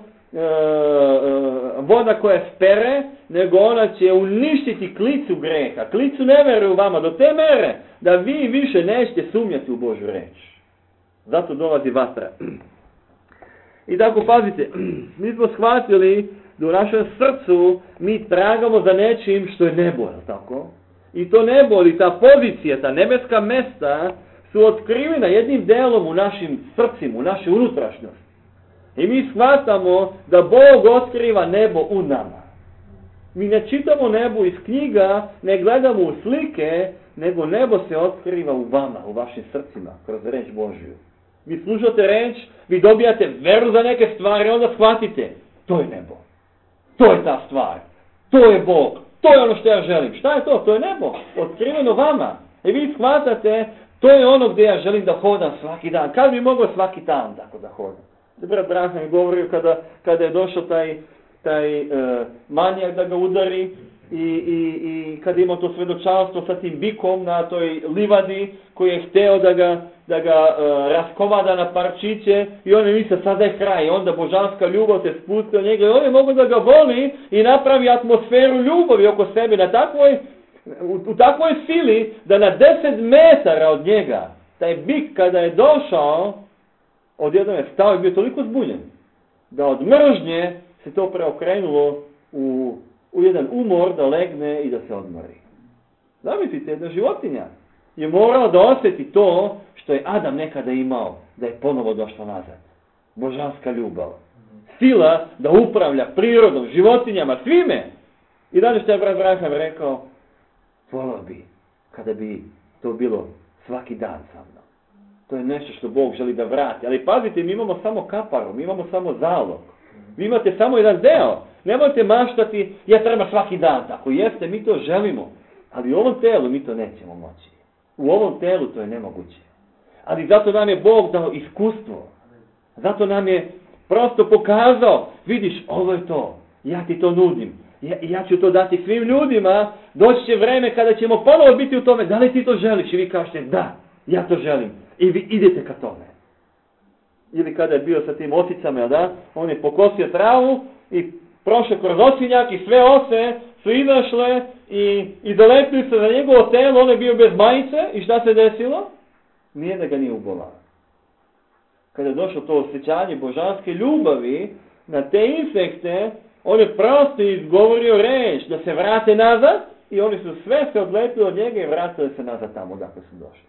Speaker 1: voda koja spere, nego ona će uništiti klicu greha. Klicu ne veruje u vama do te mere da vi više nećete sumnjati u Božju reč. Zato dolazi vatra. I tako pazite, mi smo shvatili da u našem srcu mi tragamo za nečim što je nebo, je tako? I to nebo ili ta pozicija, ta nebeska mesta su otkrivena jednim delom u našim srcima, u našoj unutrašnjosti. I mi shvatamo da Bog otkriva nebo u nama. Mi ne čitamo nebo iz knjiga, ne gledamo u slike, nego nebo se otkriva u vama, u vašim srcima, kroz reč Božju. Vi slušate reč, vi dobijate veru za neke stvari, onda shvatite, to je nebo. To je ta stvar. To je Bog. To je ono što ja želim. Šta je to? To je nebo. Otkriveno vama. I vi shvatate, to je ono gdje ja želim da hodam svaki dan. Kad bi mogao svaki dan tako da hodam? Brat Branham je govorio kada je došao taj manijak da ga udari i kada je imao to svedočanstvo sa tim bikom na toj livadi koji je hteo da ga raskomada na parčiće i on je mislio sada je kraj. Onda božanska ljubav se spustila njega i on je mogao da ga voli i napravi atmosferu ljubavi oko sebe u takvoj sili da na 10 metara od njega taj bik kada je došao odjednom je stao i bio toliko zbunjen da od mržnje se to preokrenulo u jedan umor da legne i da se odmori. Zamislite, jedna životinja je morala da osjeti to što je Adam nekada imao, da je ponovo došla nazad. Božanska ljubav. Sila da upravlja prirodom, životinjama, svime. I dalje što je brat Branham rekao, volao bi kada bi to bilo svaki dan sa mnom. To je nešto što Bog želi da vrati. Ali pazite, mi imamo samo kaparu, mi imamo samo zalog. Vi imate samo jedan deo. Nemojte maštati, ja treba svaki dan. Tako jeste, mi to želimo. Ali u ovom telu mi to nećemo moći. U ovom telu to je nemoguće. Ali zato nam je Bog dao iskustvo. Zato nam je prosto pokazao, vidiš, ovo je to. Ja ti to nudim. Ja ću to dati svim ljudima. Doći će vreme kada ćemo ponovo biti u tome. Da li ti to želiš? I vi kažete, da, ja to želim. I vi idete ka tome. Ili kada je bio sa tim osicama, da, on je pokosio travu i prošao kroz osinjak i sve ose su izašle i dolepili se za njegovo telo, on je bio bez majice i šta se desilo? Nije da ga nije ubolao. Kada je došlo to osjećanje božanske ljubavi na te infekte, on je prosto izgovorio reč da se vrate nazad i oni su sve se odlepili od njega i vratili se nazad tamo odakle su došli.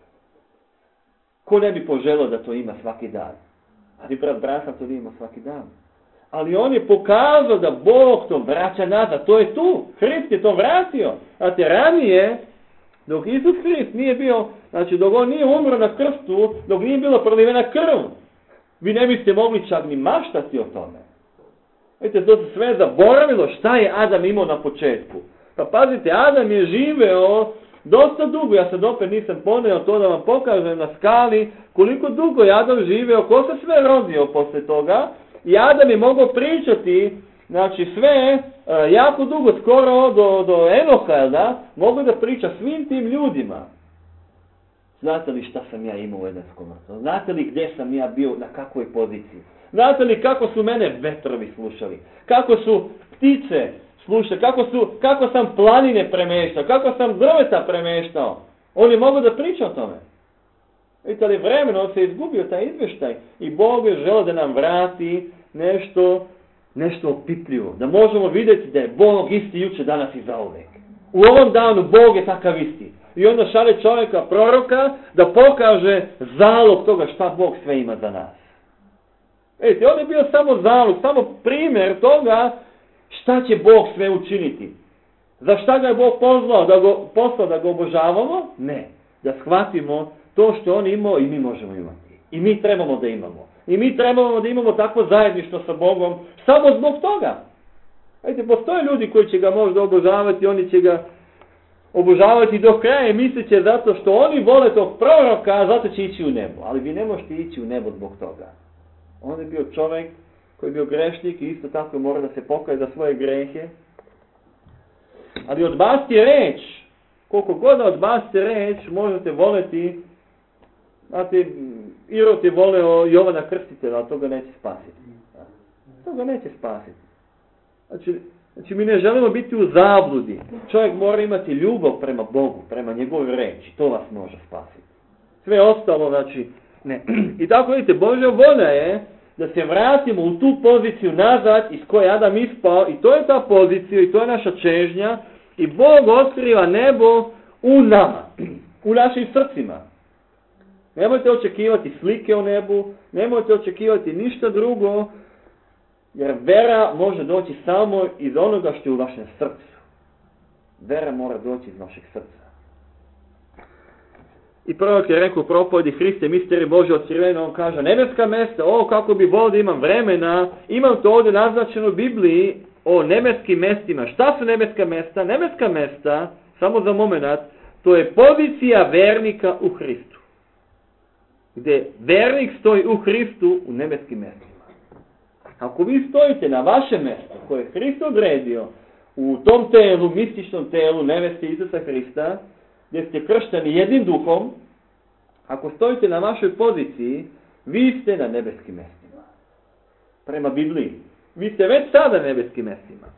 Speaker 1: Ko ne bi poželio da to ima svaki dan? Ali brat Branham to nije imao svaki dan. Ali on je pokazao da Bog to vraća nazad. To je tu. Hrist je to vratio. Znate, ranije, dok Isus Hrist nije bio, znači dok on nije umro na krstu, dok nije bilo prolivena krv, vi ne biste mogli čak ni maštati o tome. Vidite, to se sve zaboravilo šta je Adam imao na početku. Pa pazite, Adam je živeo dosta dugo, ja sad opet nisam poneo to da vam pokažem na skali koliko dugo je Adam živeo, ko se sve rodio posle toga. I Adam je mogao pričati, znači sve, jako dugo, skoro do Enoha, jel da? Mogao da priča svim tim ljudima. Znate li šta sam ja imao u Edenskom vrtu? Znate li gdje sam ja bio, na kakvoj poziciji? Znate li kako su mene vetrovi slušali? Kako su ptice slušali? Kako sam planine premeštao? Kako sam drveta premeštao? On je mogao da priča o tome. Vidite, ali vremeno se izgubio taj izvještaj i Bog je želeo da nam vrati nešto opipljivo. Da možemo vidjeti da je Bog isti juče, danas i zauvek. U ovom danu Bog je takav isti. I onda šalje čovjeka, proroka, da pokaže zalog toga šta Bog sve ima za nas. Vidite, on je bio samo zalog, samo primjer toga šta će Bog sve učiniti. Za šta ga je Bog poslao da ga obožavamo? Ne. Da shvatimo to što on imao i mi možemo imati. I mi trebamo da imamo. I mi trebamo da imamo takvo zajedništvo sa Bogom samo zbog toga. Vidite, postoje ljudi koji će ga možda obožavati, oni će ga obožavati do kraja i misleće zato što oni vole tog proroka, zato će ići u nebo. Ali vi ne možete ići u nebo zbog toga. On je bio čovjek koji je bio grešnik i isto tako mora da se pokaje za svoje grehe. Ali odbaciti reč, koliko god odbaciti reč, možete voleti. Znate, Irod je voleo Jovana Krstitelja, ali to ga neće spasiti. To ga neće spasiti. Znači mi ne želimo biti u zabludi. Čovjek mora imati ljubav prema Bogu, prema njegovoj reči. To vas može spasiti. Sve ostalo, znači, ne. I tako vidite, Božja volja je da se vratimo u tu poziciju nazad iz koje Adam ispao. I to je ta pozicija i to je naša čežnja. I Bog otkriva nebo u nama, u našim srcima. Nemojte očekivati slike o nebu, nemojte očekivati ništa drugo, jer vera može doći samo iz onoga što je u vašem srcu. Vera mora doći iz vašeg srca. I prorok je rekao u propovedi Hriste, misteri Bože otkriveno, on kaže, nebeska mesta, kako bi volio da imam vremena, imam to ovdje naznačeno u Bibliji o nebeskim mestima. Šta su nebeska mesta? Nebeska mesta, samo za moment, to je pozicija vernika u Hristu. Gdje vernik stoji u Hristu u nebeskim mestima. Ako vi stojite na vaše mjesto koje je Hrist odredio u tom telu, mističnom telu neveste Isusa Hrista, gdje ste kršteni jednim duhom, ako stojite na vašoj poziciji, vi ste na nebeskim mjestima. Prema Bibliji. Vi ste već sada na nebeskim mjestima.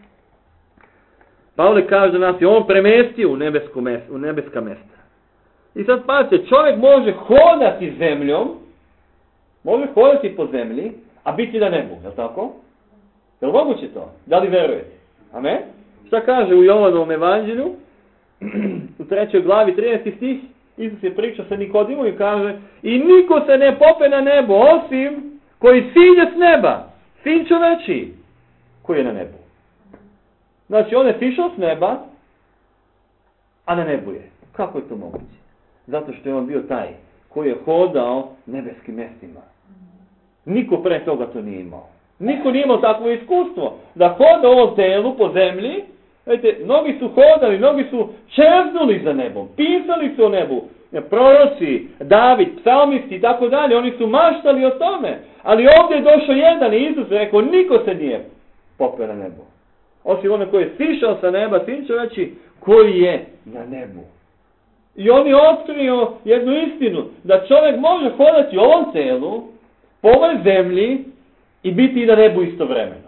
Speaker 1: Pavle kaže da nas je on premestio u nebeska mjesta. I sad pazite, čovjek može hodati zemljom, može hodati po zemlji, a biti na nebu, je li tako? Je li moguće to? Da li verujete? Amen? Šta kaže u Jovanovom evanđelju? U 3. glavi 13. stih Isus je pričao sa Nikodimom i kaže i niko se ne pope na nebo osim koji sinje s neba. Sin čovečiji koji je na nebu. Znači on je sišao s neba, a na nebu je. Kako je to moguće? Zato što je on bio taj koji je hodao nebeskim mjestima. Niko pre toga to nije imao. Niko nije imao takvo iskustvo da hoda u ovom telu po zemlji. Vidite, mnogi su hodali, mnogi su čeznuli za nebom, pisali su o nebu. Proroci, David, psalmisti i tako dalje, oni su maštali o tome. Ali ovdje je došao jedan i Isus rekao, niko se nije popeo na nebo. Osim onaj koji je sišao sa neba, sin čovječji, koji je na nebu. I on je otkrio jednu istinu, da čovjek može hodati u ovom telu, po ovoj zemlji i biti i na nebu istovremeno.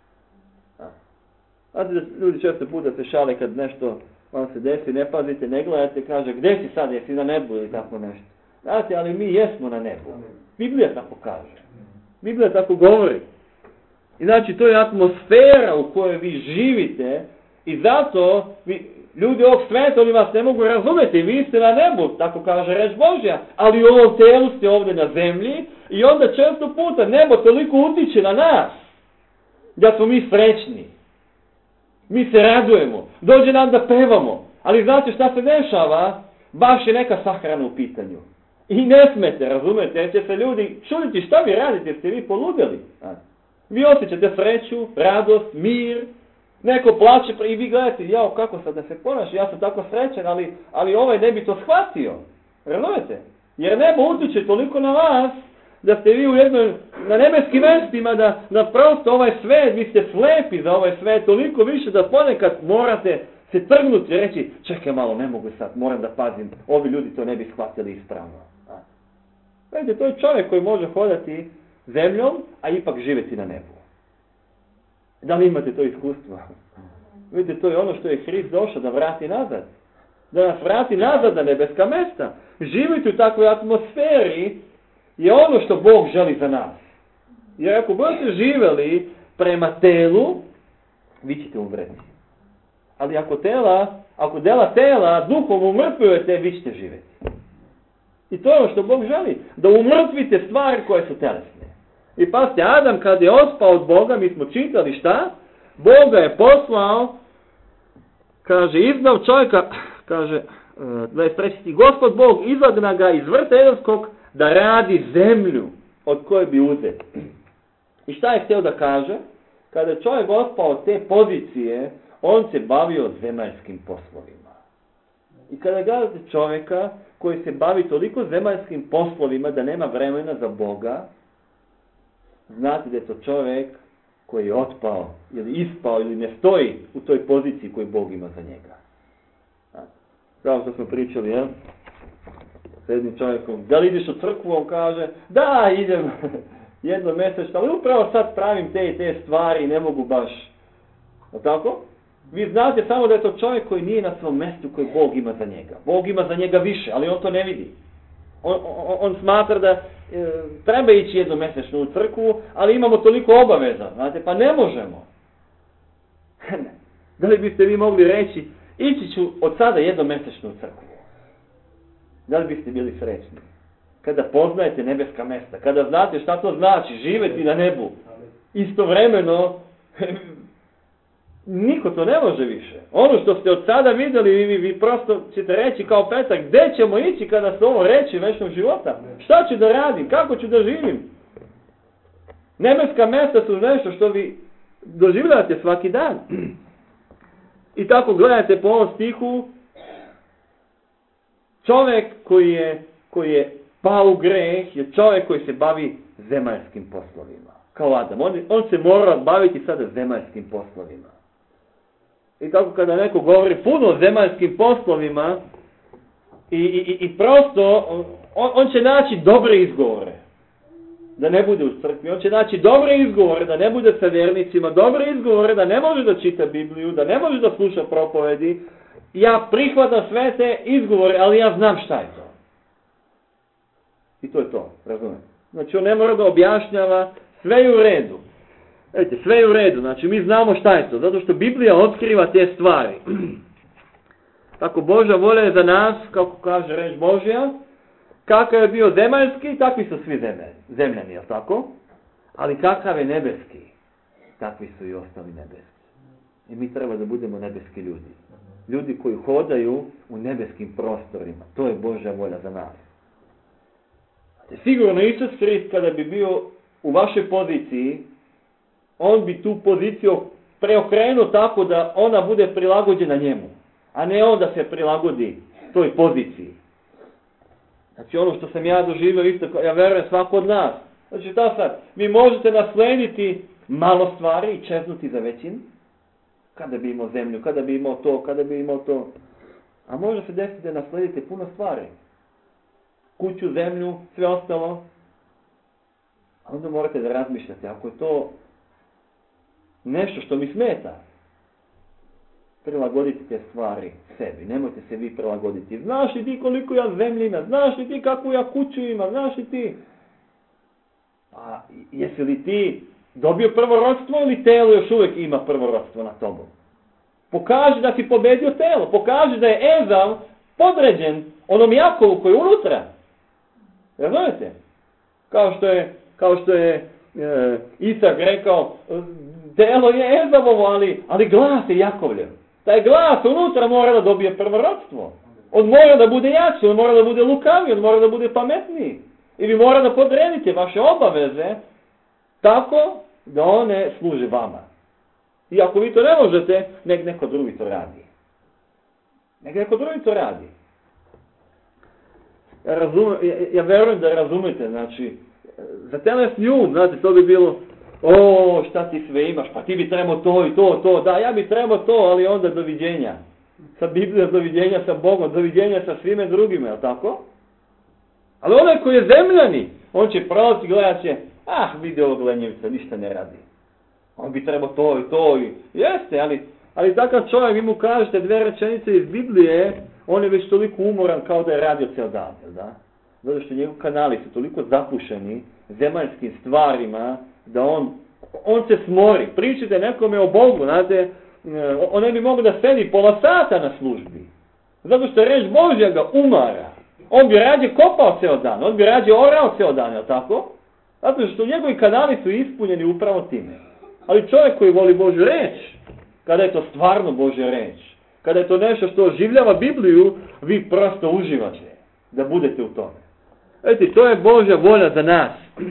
Speaker 1: Znate da ljudi često puta se šale kad nešto vam se desi, ne pazite, ne gledate, kaže gdje si sad, jesi na nebu ili tako nešto. Znate, ali mi jesmo na nebu. Biblija tako kaže. Biblija tako govori. I znači to je atmosfera u kojoj vi živite i zato ljudi ovog sveta, oni vas ne mogu razumjeti, vi ste na nebu, tako kaže reč Božja, ali u ovom telu ste ovdje na zemlji i onda često puta nebo toliko utiče na nas, da smo mi srećni. Mi se radujemo, dođe nam da pevamo, ali znate šta se dešava? Baš je neka sahrana u pitanju. I ne smete, razumete, jer će se ljudi čuditi šta vi radite, jer ste vi poludjeli. Vi osjećate sreću, radost, mir, neko plače i vi gledate, jao kako sad da se ponaša, ja sam tako srećan, ali ovaj ne bi to shvatio. Razumete? Jer nebo utiče toliko na vas, da ste vi u jednoj, na nebeskim mjestima, da prosto ovaj svet, vi ste slepi za ovaj svet, toliko više da ponekad morate se trgnuti i reći, čekaj malo, ne mogu sad, moram da pazim, ovi ljudi to ne bi shvatili ispravno. Vidite, to je čovjek koji može hodati zemljom, a ipak živjeti na nebu. Da li imate to iskustvo? Vidite, to je ono što je Hrist došao da vrati nazad. Da nas vrati nazad na nebeska mjesta. Živjeti u takvoj atmosferi je ono što Bog želi za nas. Jer ako budete živjeli prema telu, vi ćete umreti. Ali ako dela tela duhom umrtvujete, vi ćete živjeti. I to je ono što Bog želi. Da umrtvite stvari koje su telesne. I pazite, Adam kad je ospao od Boga, mi smo čitali šta? Bog ga je poslao kaže, izgnav čovjeka, kaže, 23. Gospod Bog izvagna ga iz vrta Edenskog da radi zemlju od koje bi uzet. I šta je htio da kaže? Kada je čovjek ospao od te pozicije, on se bavio zemaljskim poslovima. I kada gledate čovjeka koji se bavi toliko zemaljskim poslovima da nema vremena za Boga, znate da je to čovjek koji je otpao ili ispao ili ne stoji u toj poziciji koju Bog ima za njega. Kao što smo pričali, ja? S jednim čovjekom, da li ideš u crkvu, on kaže, da, idem jednomesečno, ali upravo sad pravim te i te stvari, ne mogu baš. O tako? Vi znate samo da je to čovjek koji nije na svom mjestu koji Bog ima za njega. Bog ima za njega više, ali on to ne vidi. On smatra da treba ići jednomesečno u crkvu, ali imamo toliko obaveza, znate, pa ne možemo. Da li biste vi mogli reći, ići ću od sada jednomesečno u crkvu? Da li biste bili srećni? Kada poznajete nebeska mjesta, kada znate šta to znači živjeti na nebu, istovremeno, niko to ne može više. Ono što ste od sada vidjeli, vi prosto ćete reći kao Petar, gdje ćemo ići kada se ovo reći večnog života? Šta ću da radim? Kako ću da živim? Nebeska mjesta su nešto što vi doživljavate svaki dan. I tako gledajte po ovom stihu, čovjek koji je pao u greh je čovjek koji se bavi zemaljskim poslovima. Kao Adam. On se mora baviti sada zemaljskim poslovima. I tako kada neko govori puno o zemaljskim poslovima i prosto on će naći dobre izgovore da ne bude u crkvi. On će naći dobre izgovore da ne bude sa vjernicima, dobre izgovore da ne može da čita Bibliju, da ne može da sluša propovedi. Ja prihvatam sve te izgovore, ali ja znam šta je to. I to je to, razumijem. Znači on ne mora da objašnjava, sve je u redu. Vidite, sve je u redu, znači mi znamo šta je to, zato što Biblija otkriva te stvari. Tako Božja volja je za nas, kako kaže reč Božja, kakav je bio zemaljski, takvi su svi zemljani, jel tako? Ali kakav je nebeski, takvi su i ostali nebeski. I mi treba da budemo nebeski ljudi. Ljudi koji hodaju u nebeskim prostorima. To je Božja volja za nas. Sigurno Isus Hrist kada bi bio u vašoj poziciji, on bi tu poziciju preokrenuo tako da ona bude prilagođena njemu. A ne on da se prilagodi toj poziciji. Znači ono što sam ja doživio isto, ja verujem svako od nas. Znači šta sad? Vi možete naslediti malo stvari i čeznuti za većinu. Kada bi imao zemlju, kada bi imao to, kada bi imao to. A može se desiti da nasledite puno stvari. Kuću, zemlju, sve ostalo. A onda morate da razmišljate, ako je to nešto što mi smeta, prilagodite te stvari sebi. Nemojte se vi prilagoditi. Znaš li ti koliko ja zemlji ima? Znaš li ti kakvu ja kuću ima? Znaš li ti? A jesi li ti dobio prvorodstvo ili telo još uvijek ima prvorodstvo na tobom? Pokaži da si pobedio telo. Pokaži da je Ezav podređen onom Jakovu koji je unutra. Razumijete? Kao što je Isak rekao, telo je Ezavovo, ali glas je Jakovljev. Taj glas unutra mora da dobije prvorodstvo. On mora da bude jači, on mora da bude lukaviji, on mora da bude pametniji. I vi mora da podredite vaše obaveze tako da one služe vama. I ako vi to ne možete, nek neko drugi to radi. Nek neko drugi to radi. Ja verujem da razumete, znači, za telesni um, znate, to bi bilo, šta ti sve imaš, pa ti bi trebao to i to, da, ja bi trebao to, ali onda doviđenja. Sa Biblijom doviđenja, sa Bogom, doviđenja sa svime drugime, je tako? Ali onaj koji je zemljani, on će prolaziti i gledat će, vidi ovog lenjevca, ništa ne radi. On bi trebao to i to i, jeste, ali takav čovjek, vi mu kažete 2 rečenice iz Biblije, on je već toliko umoran kao da je radio cijel dan, da? Zato što njegovi kanali su toliko zapušeni zemaljskim stvarima, da on se smori. Pričajte nekome o Bogu, znate, on ne bi mogao da sedi pola sata na službi. Zato što reč Božja ga umara. On bi rađe kopao cijel dan, on bi rađe orao cijel dan, je li tako? Zato što njegovi kanali su ispunjeni upravo time. Ali čovjek koji voli Božju reč, kada je to stvarno Božja reč, kada je to nešto što oživljava Bibliju, vi prosto uživate da budete u tome. Vidite, to je Božja volja za nas.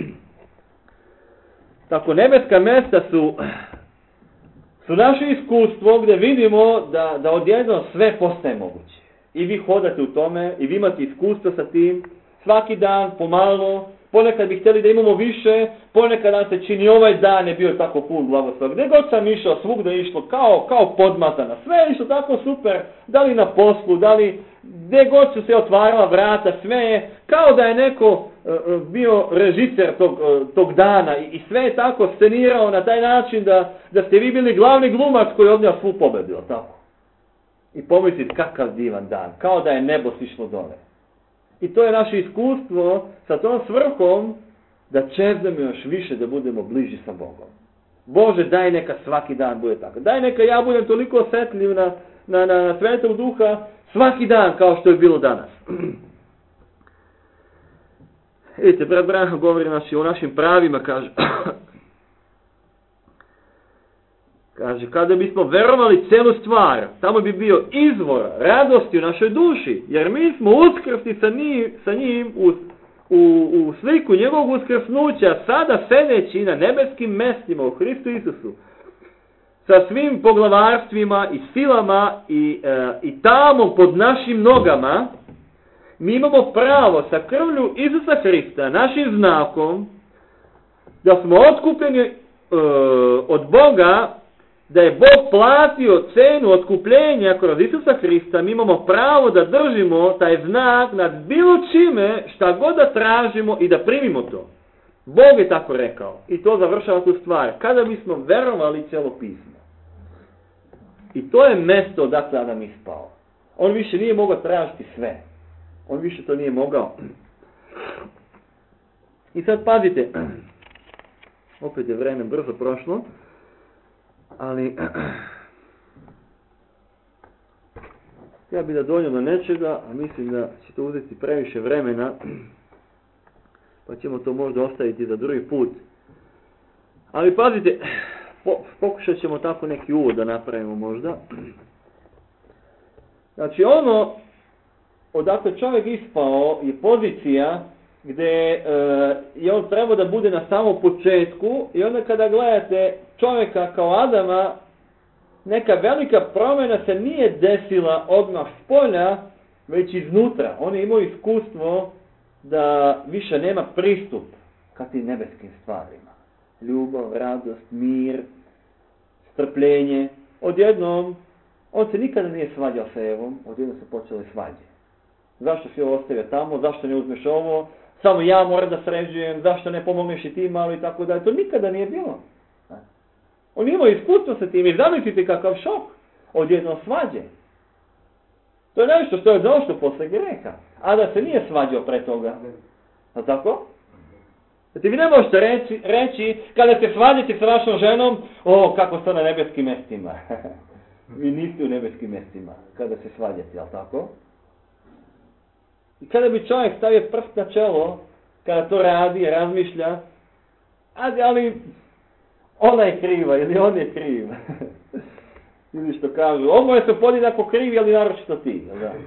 Speaker 1: Tako, nebeska mjesta su naše iskustvo gdje vidimo da odjedno sve postaje moguće. I vi hodate u tome, i vi imate iskustvo sa tim, svaki dan, pomalo, ponekad bi htjeli da imamo više, ponekad nam se čini ovaj dan je bio tako pun blagoslova. Gdje god sam išao, svugdje je išlo kao podmatana. Sve je išlo tako super, da li na poslu, da li gdje god su se otvarala vrata, sve je kao da je neko bio režiser tog dana i sve je tako scenirao na taj način da ste vi bili glavni glumac koji je odnio svu pobedu, tako. I pomislite kakav divan dan, kao da je nebo sišlo dole. I to je naše iskustvo sa tom svrhom da čeznemo još više da budemo bliži sa Bogom. Bože, daj neka svaki dan bude tako. Daj neka ja budem toliko osjetljiv na Svetog Duha svaki dan kao što je bilo danas. Vidite, brat Branham govori o našim pravima, kaže, kada bismo verovali celu stvar, tamo bi bio izvor radosti u našoj duši, jer mi smo uskrsli sa njim u sliku njegovog uskrsnuća, sada sedeći na nebeskim mestima u Hristu Isusu, sa svim poglavarstvima i silama i tamo pod našim nogama, mi imamo pravo sa krvlju Isusa Hrista, našim znakom, da smo otkupljeni od Boga, da je Bog platio cenu otkupljenja kroz Isusa Hrista, mi imamo pravo da držimo taj znak nad bilo čime šta god da tražimo i da primimo to. Bog je tako rekao i to završava tu stvar. Kada bismo verovali cijelo pismo. I to je mjesto odakle Adam ispao. On više nije mogao tražiti sve. On više to nije mogao. I sad pazite, opet je vreme brzo prošlo, ali ja bi da dođem do nečega, a mislim da će to uzeti previše vremena, pa ćemo to možda ostaviti za drugi put. Ali pazite, pokušat ćemo tako neki uvod da napravimo možda. Znači ono odakle čovjek ispao je pozicija gdje je on trebao da bude na samom početku i onda kada gledate čovjeka kao Adama, neka velika promjena se nije desila odmah s polja, već iznutra. Oni imaju iskustvo da više nema pristup ka tim nebeskim stvarima. Ljubav, radost, mir, strpljenje. Odjednom, on se nikada nije svađao sa Evom, odjednom se počele svađe. Zašto si ovo ostavio tamo, zašto ne uzmeš ovo, samo ja moram da sređujem, zašto ne pomogneš i ti malo i tako dalje. To nikada nije bilo. On ima iskustvo sa tim i zamislite kakav šok odjednom svađe. To je nešto što je došlo posle greha, a da se nije svađao pre toga. A tako? Znači vi ne možete reći kada se svađate sa vašom ženom, kako ste na nebeskim mjestima. Vi niste u nebeskim mjestima kada se svađate, jel tako? I kada bi čovjek stavio prst na čelo, kada to radi, razmišlja, ali ona je kriva ili on je kriv. Ili što kažu, ovo je se podjednako krivi, ali naročito ti.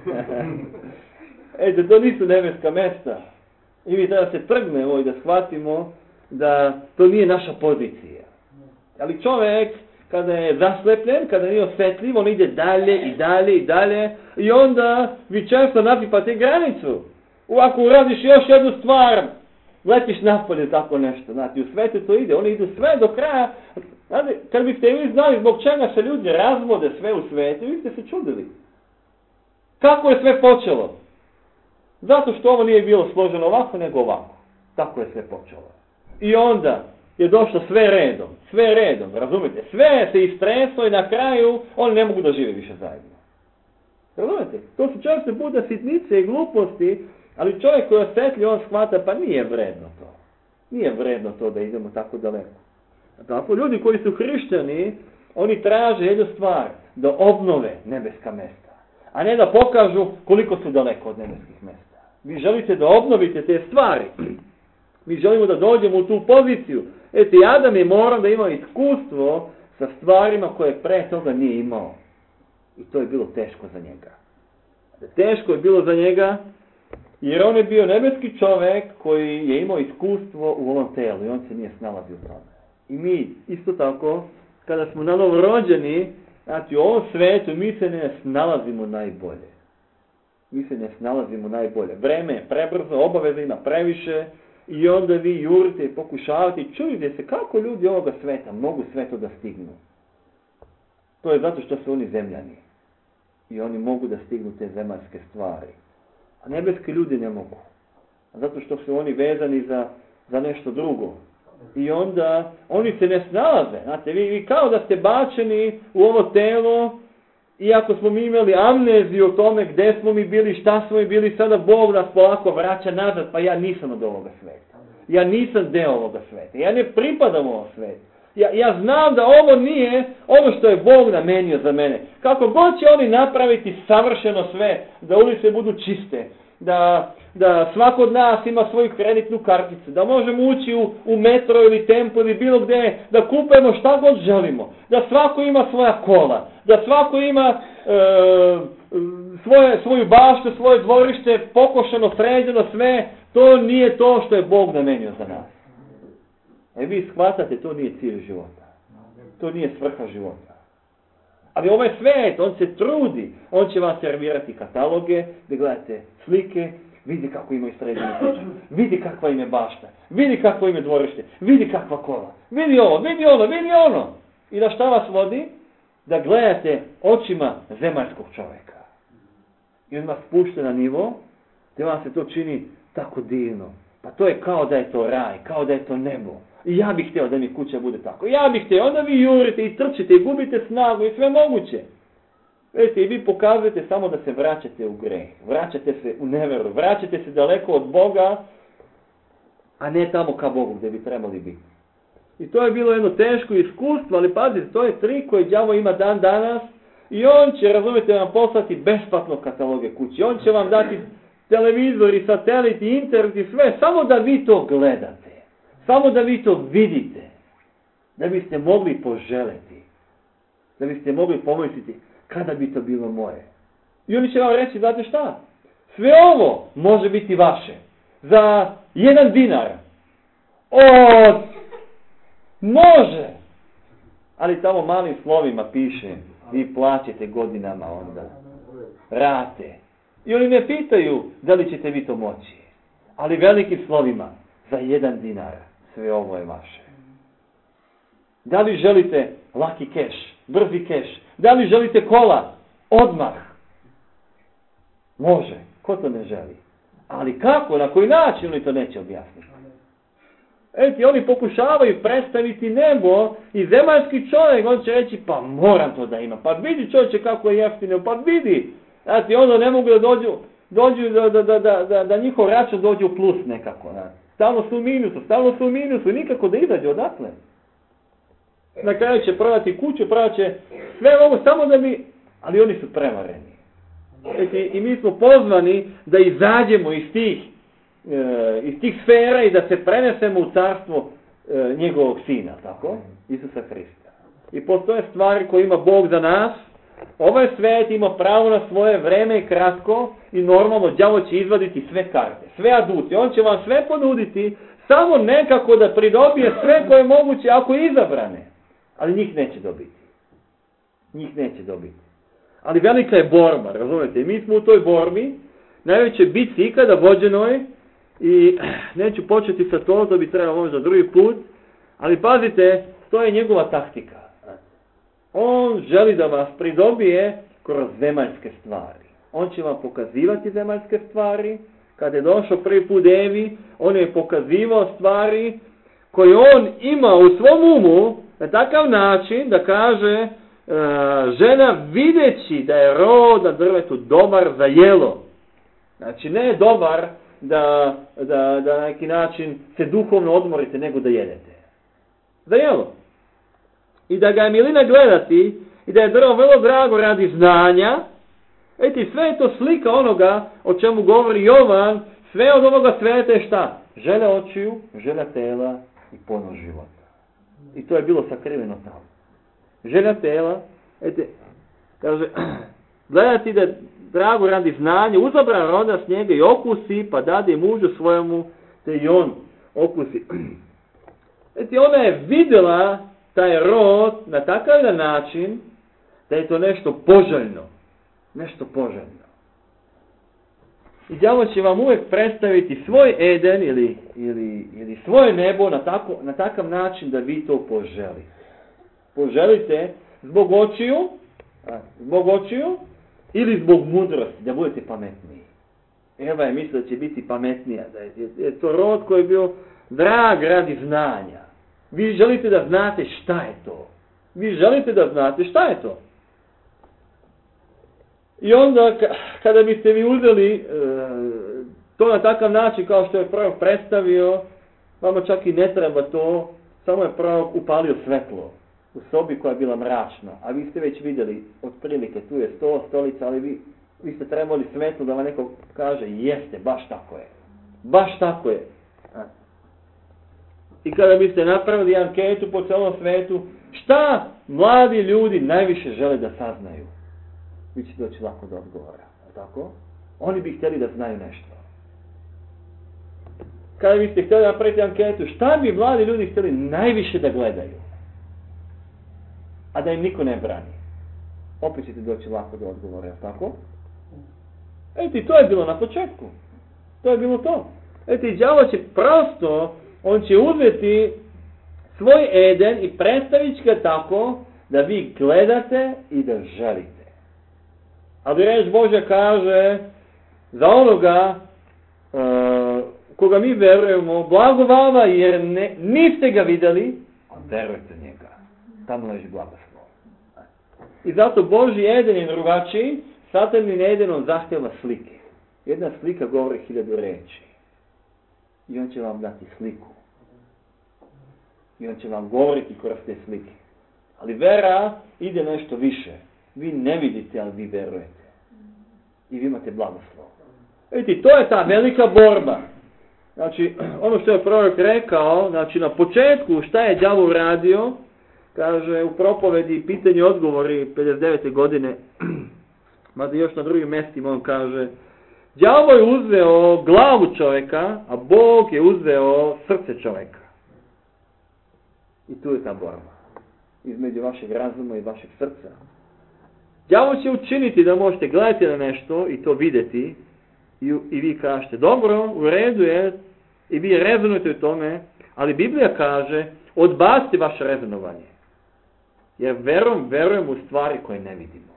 Speaker 1: To nisu nebeska mjesta. I mi treba se trgnemo i da shvatimo da to nije naša pozicija. Ali čovjek, kada je zaslepljen, kada nije osjetljiv, on ide dalje i dalje i dalje i onda vi često napipate granicu. Ako uradiš još jednu stvar, letiš napolje tako nešto. Znači, u svetu to ide, oni idu sve do kraja. Znači, kad biste vi znali zbog čega se ljudi razvode sve u svetu, vi ste se čudili. Kako je sve počelo? Zato što ovo nije bilo složeno ovako, nego ovako. Tako je sve počelo. I onda je došlo sve redom, razumijete? Sve se istreslo i na kraju oni ne mogu da žive više zajedno. Razumijete? To su često puta sitnice i gluposti, ali čovjek koji je osjetljiv, on shvata, pa nije vredno to. Nije vredno to da idemo tako daleko. Tako, ljudi koji su hrišćani, oni traže jednu stvar, da obnove nebeska mjesta, a ne da pokažu koliko su daleko od nebeskih mjesta. Vi želite da obnovite te stvari. Mi želimo da dođemo u tu poziciju. I Adam je morao da ima iskustvo sa stvarima koje pre toga nije imao. I to je bilo teško za njega. Teško je bilo za njega, jer on je bio nebeski čovjek koji je imao iskustvo u ovom telu i on se nije snalazio u tome. I mi, isto tako, kada smo na novo rođeni, znači u ovom svetu mi se ne snalazimo najbolje. Mi se ne snalazimo najbolje. Vreme je prebrzo, obaveza ima previše i onda vi jurite i pokušavate i čujete se kako ljudi ovoga sveta mogu sve to da stignu. To je zato što su oni zemljani. I oni mogu da stignu te zemaljske stvari. A nebeski ljudi ne mogu. Zato što su oni vezani za nešto drugo. I onda oni se ne snalaze. Znate, vi kao da ste bačeni u ovo telo, iako smo mi imali amneziju o tome gdje smo mi bili, šta smo mi bili, sada Bog nas polako vraća nazad, pa ja nisam od ovoga sveta. Ja nisam deo ovoga sveta. Ja ne pripadam ovom svetu. Ja znam da ovo nije ono što je Bog namenio za mene. Kako god će oni napraviti savršeno sve, da ulice budu čiste, da svako od nas ima svoju kreditnu karticu, da možemo ući u metro ili tempo ili bilo gdje, da kupujemo šta god želimo, da svako ima svoja kola, da svako ima svoju baštu, svoje dvorište, pokošeno, sređeno, sve, to nije to što je Bog namenio za nas. Vi shvatate, to nije cilj života. To nije svrha života. Ali ovaj svet, on se trudi. On će vam servirati kataloge, da gledate slike, vidi kako imaju sređenu kuću, vidi kakva im je bašta, vidi kakvo im je dvorište, vidi kakva kola, vidi ovo, vidi ono, vidi ono. I da šta vas vodi? Da gledate očima zemaljskog čovjeka. I on vas pušta na nivo, gdje vam se to čini tako divno. Pa to je kao da je to raj, kao da je to nebo. I ja bih htio da mi kuća bude tako. Ja bih htio, onda vi jurite i trčite i gubite snagu i sve moguće. Vidite, i vi pokazujete samo da se vraćate u greh. Vraćate se u neveru. Vraćate se daleko od Boga, a ne tamo ka Bogu gdje bi trebali biti. I to je bilo jedno teško iskustvo, ali pazite, to je trik koji đavo ima dan danas i on će, razumijete, vam poslati besplatno kataloge kući. On će vam dati televizor i satelit i internet i sve, samo da vi to gledate. Samo da vi to vidite. Da biste mogli poželeti. Da biste mogli pomisliti kada bi to bilo moje. I oni će vam reći, znate šta? Sve ovo može biti vaše. Za 1 dinar. Može. Ali tamo malim slovima piše, vi plaćate godinama onda. Rate. I oni ne pitaju da li ćete vi to moći. Ali velikim slovima, za 1 dinar. Sve ovo je vaše. Da li želite laki keš, brzi keš? Da li želite kola? Odmah. Može. Ko to ne želi? Ali kako? Na koji način oni to neće objasniti? Oni pokušavaju predstaviti nebo i zemaljski čovjek, on će reći, pa moram to da imam. Pa vidi čovječe kako je jeftino, pa vidi. Znači, onda ne mogu da dođu da njihov račun dođe u plus nekako. Stalno su u minusu, nikako da izađe odatle. Na kraju će prodati kuću, prodat će sve ovo samo da bi, ali oni su prevareni. I mi smo pozvani da izađemo iz tih sfera i da se prenesemo u carstvo njegovog sina, tako? Isusa Hrista. I postoje stvari koje ima Bog za nas. Ovaj svet ima pravo na svoje vreme kratko i normalno đavo će izvaditi sve karte, sve aduti. On će vam sve ponuditi, samo nekako da pridobije sve koje je moguće ako je izabrane. Ali njih neće dobiti. Ali velika je borba, razumijete? Mi smo u toj borbi, najveće bitci ikada vođenoj i neću početi sa to bi trebalo možda drugi put, ali pazite, to je njegova taktika. On želi da vas pridobije kroz zemaljske stvari. On će vam pokazivati zemaljske stvari. Kada je došao prvi put Evi, on je pokazivao stvari koje on ima u svom umu na takav način da kaže žena videći da je rod na drvetu dobar za jelo. Znači ne je dobar da na neki način se duhovno odmorite nego da jedete. Za jelo. I da ga je milina gledati i da je drvo vrlo drago radi znanja. Sve je to slika onoga o čemu govori Jovan. Sve od ovoga sveta je šta? Želja očiju, želja tela i ponos života. I to je bilo sakriveno tamo. Želja tela, Kaže, gledati da drago radi znanje, uzabra roda s njega i okusi, pa dade mužu svojemu, te i on okusi. Znači, ona je vidjela taj rod na takav način da je to nešto poželjno. Nešto poželjno. I đavo će vam uvijek predstaviti svoj Eden ili svoje nebo na takav način da vi to poželite. Poželite zbog očiju ili zbog mudrosti, da budete pametniji. Eva je mislila da će biti pametnija, da je to rod koji je bio drag radi znanja. Vi želite da znate šta je to. Vi želite da znate šta je to. I onda, kada biste vi uzeli to na takav način kao što je prorok predstavio, vama čak i ne treba to, samo je prorok upalio svetlo u sobi koja je bila mračna, a vi ste već vidjeli otprilike, tu je stolica, ali vi ste trebali svetlo da vam neko kaže, jeste, baš tako je. Baš tako je. I kada biste napravili anketu po celom svetu, šta mladi ljudi najviše žele da saznaju? Vi ćete doći lako do odgovora. Tako? Oni bi htjeli da znaju nešto. Kada biste htjeli napraviti anketu, šta bi mladi ljudi htjeli najviše da gledaju? A da im niko ne brani. Opet ćete doći lako do odgovora. Tako? Eti, to je bilo na početku. To je bilo to. Eti, đavo će prosto, on će uzeti svoj Eden i predstaviti ga tako da vi gledate i da želite. Ali reč Božja kaže za onoga koga mi verujemo, blago vama jer niste ga vidjeli, a verujete njega. Tamo leži blagoslov. I zato Božji Eden je drugačiji, Satanin Eden on zahtjeva slike. Jedna slika govori 1000 reči. I on će vam dati sliku. I on će vam govoriti kroz te slike. Ali vera ide nešto više. Vi ne vidite, ali vi verujete. I vi imate blagoslov. Vidite, to je ta velika borba. Znači, ono što je prorok rekao, znači na početku šta je đavo uradio, kaže u propovedi pitanje i odgovori 59. godine, mada još na drugim mjestima on kaže, đavo je uzeo glavu čovjeka, a Bog je uzeo srce čovjeka. I tu je ta borba. Između vašeg razuma i vašeg srca. Đavo će učiniti da možete gledati na nešto i to vidjeti i vi kažete, dobro, u redu je, i vi rezonujete u tome, ali Biblija kaže, odbacite vaše rezonovanje. Jer verujem u stvari koje ne vidimo.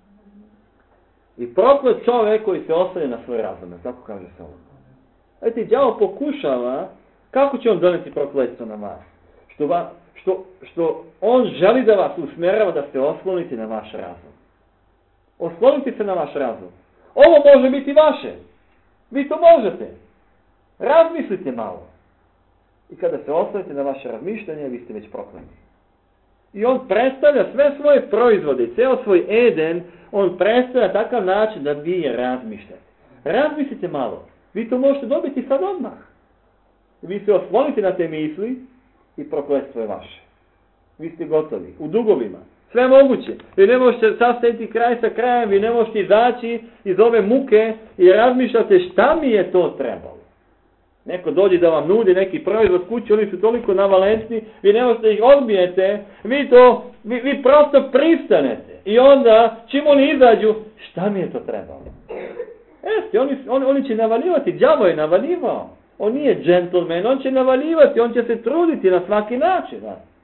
Speaker 1: I proklet čovjek koji se oslanja na svoj razum, tako kaže Solomon. Vidite, đavo pokušava, kako će on doneti prokletstvo na vas? Što on želi da vas usmjerava da se oslonite na vaš razum. Oslonite se na vaš razum. Ovo može biti vaše. Vi to možete. Razmislite malo. I kada se oslonite na vaše razmišljanje, vi ste već prokleti. I on predstavlja sve svoje proizvode, ceo svoj Eden, on predstavlja takav način da vi razmišljate. Razmislite malo. Vi to možete dobiti sad odmah. Vi se oslonite na te misli i prokletstvo je vaše. Vi ste gotovi. U dugovima. Sve moguće. Vi ne možete sastaviti kraj sa krajem, vi ne možete izaći iz ove muke i razmišljate šta mi je to trebalo. Neko dođe da vam nudi neki proizvod kući, oni su toliko navalentni, vi ne možete ih odbijete, vi prosto pristanete. I onda, čim oni izađu, šta mi je to trebalo? Oni će navalivati, đavo je navalivao. On nije džentlmen, on će navalivati, on će se truditi na svaki način.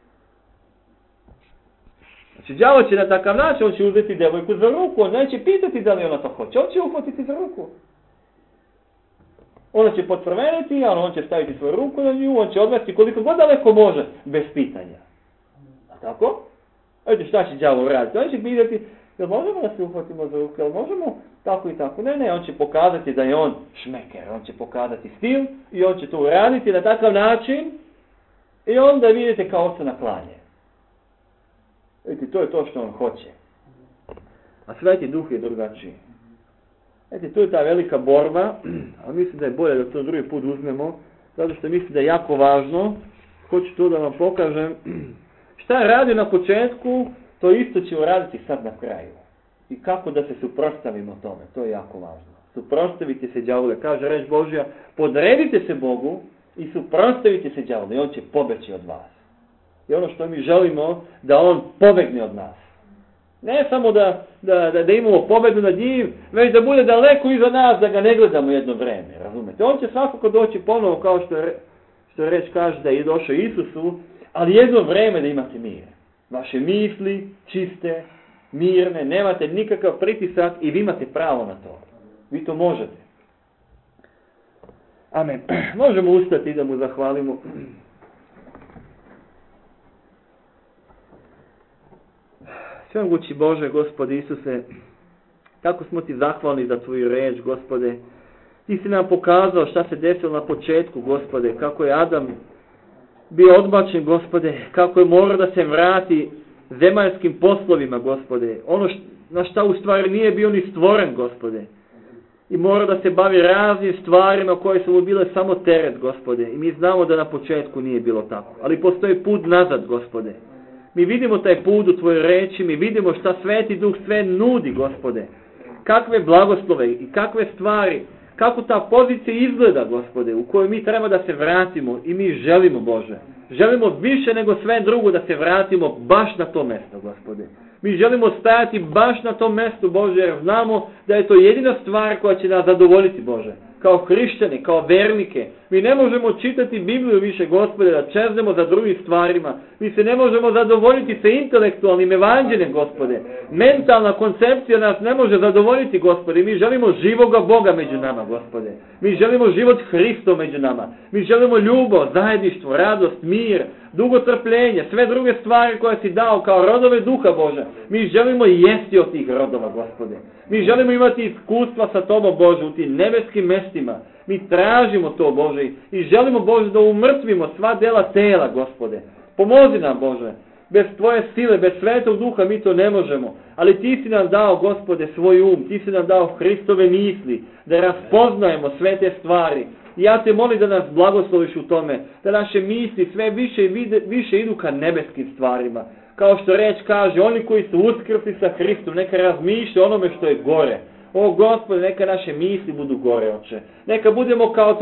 Speaker 1: Znači, đavo će na takav način, on će uzeti devojku za ruku, on neće pitati da li ona to hoće, on će uhvatiti za ruku. Ona će potvrveniti, a on će staviti svoju ruku na nju, on će odvesti koliko god daleko može, bez pitanja. A tako? Vidite šta će đavo raditi? On će pitati, jel možemo da se uhvatimo za ruku, jel možemo tako i tako? Ne, on će pokazati da je on šmeker, on će pokazati stil i on će to uraditi na takav način i onda vidite kao se naklanje. Vidite, to je to što on hoće. A Sveti Duh je drugačiji. Vidite, to je ta velika borba, ali mislim da je bolje da to drugi put uzmemo, zato što mislim da je jako važno. Hoću to da vam pokažem. Šta je radio na početku, to isto će uraditi sad na kraju. I kako da se suprotstavimo tome, to je jako važno. Suprotstavite se đavole, kaže reč Božja, podredite se Bogu i suprotstavite se đavole i on će pobeći od vas. I ono što mi želimo, da on pobegne od nas. Ne samo da imamo pobedu nad njim, već da bude daleko iza nas, da ga ne gledamo jedno vreme, razumete? On će svakako doći ponovo, kao što reč kaže da je došao Isusu, ali jedno vreme da imate mir. Vaše misli čiste, mirne, nemate nikakav pritisak i vi imate pravo na to. Vi to možete. Amen. Možemo ustati da mu zahvalimo. Svemogući Bože, Gospode Isuse, kako smo ti zahvalni za tvoju reč, Gospode. Ti si nam pokazao šta se desilo na početku, Gospode, kako je Adam bio odbačen, Gospode, kako je morao da se vrati zemaljskim poslovima, Gospode. Ono na šta u stvari nije bio ni stvoren, Gospode. I mora da se bavi raznim stvarima koje su mu bile samo teret, Gospode. I mi znamo da na početku nije bilo tako. Ali postoji put nazad, Gospode. Mi vidimo taj put u tvojoj reči, mi vidimo šta Sveti Duh sve nudi, Gospode. Kakve blagoslove i kakve stvari, kako ta pozicija izgleda, Gospode, u kojoj mi treba da se vratimo i mi želimo, Bože. Želimo više nego sve drugo da se vratimo baš na to mjesto, Gospode. Mi želimo stajati baš na tom mjestu, Bože, jer znamo da je to jedina stvar koja će nas zadovoljiti, Bože. Kao hrišćani, kao vernike. Mi ne možemo čitati Bibliju više, Gospode, da čeznemo za drugim stvarima. Mi se ne možemo zadovoljiti sa intelektualnim evanđeljem, Gospode. Mentalna koncepcija nas ne može zadovoljiti, Gospode. Mi želimo živoga Boga među nama, Gospode. Mi želimo život Hristov među nama. Mi želimo ljubav, zajedništvo, radost, mir, dugotrpljenje, sve druge stvari koje si dao kao rodove duha, Bože. Mi želimo jesti od tih rodova, Gospode. Mi želimo imati iskustva sa Tobom, Bože, u tim nebeskim mestima. Mi tražimo to, Bože, i želimo, Bože, da umrtvimo sva dela tela, Gospode. Pomozi nam, Bože. Bez Tvoje sile, bez Svetog Duha mi to ne možemo. Ali Ti si nam dao, Gospode, svoj um. Ti si nam dao Hristove misli, da raspoznajemo sve te stvari. I ja te molim da nas blagosloviš u tome, da naše misli sve više idu ka nebeskim stvarima. Kao što reč kaže, oni koji su uskrsli sa Hristom, neka razmišljaju onome što je gore. O Gospode, neka naše misli budu gore, Oče. Neka budemo kao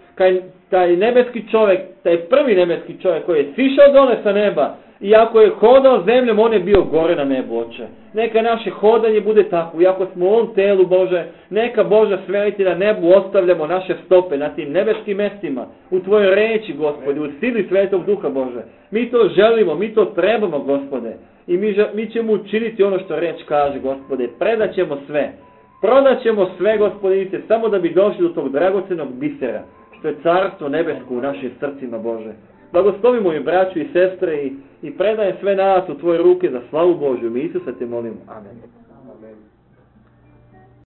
Speaker 1: taj nebeski čovjek, taj prvi nebeski čovjek koji je sišao dole sa neba. I ako je hodao zemljom, on je bio gore na nebu, Oče. Neka naše hodanje bude tako. I ako smo u ovom telu, Bože, neka, Bože, sveliti na nebu ostavljamo naše stope na tim nebeskim mestima. U Tvojoj reči, Gospode, u sili Svetog Duha, Bože. Mi to želimo, mi to trebamo, Gospode. I mi ćemo učiniti ono što reč kaže, Gospode. Predaćemo sve. Prodaćemo sve, Gospodinice, samo da bi došli do tog dragocenog bisera, što je carstvo nebesko u našim srcima, Bože. Blagoslovimo i braću i sestre i predajem sve nas u Tvoje ruke za slavu Božju. Mi Isusa te molimo. Amen.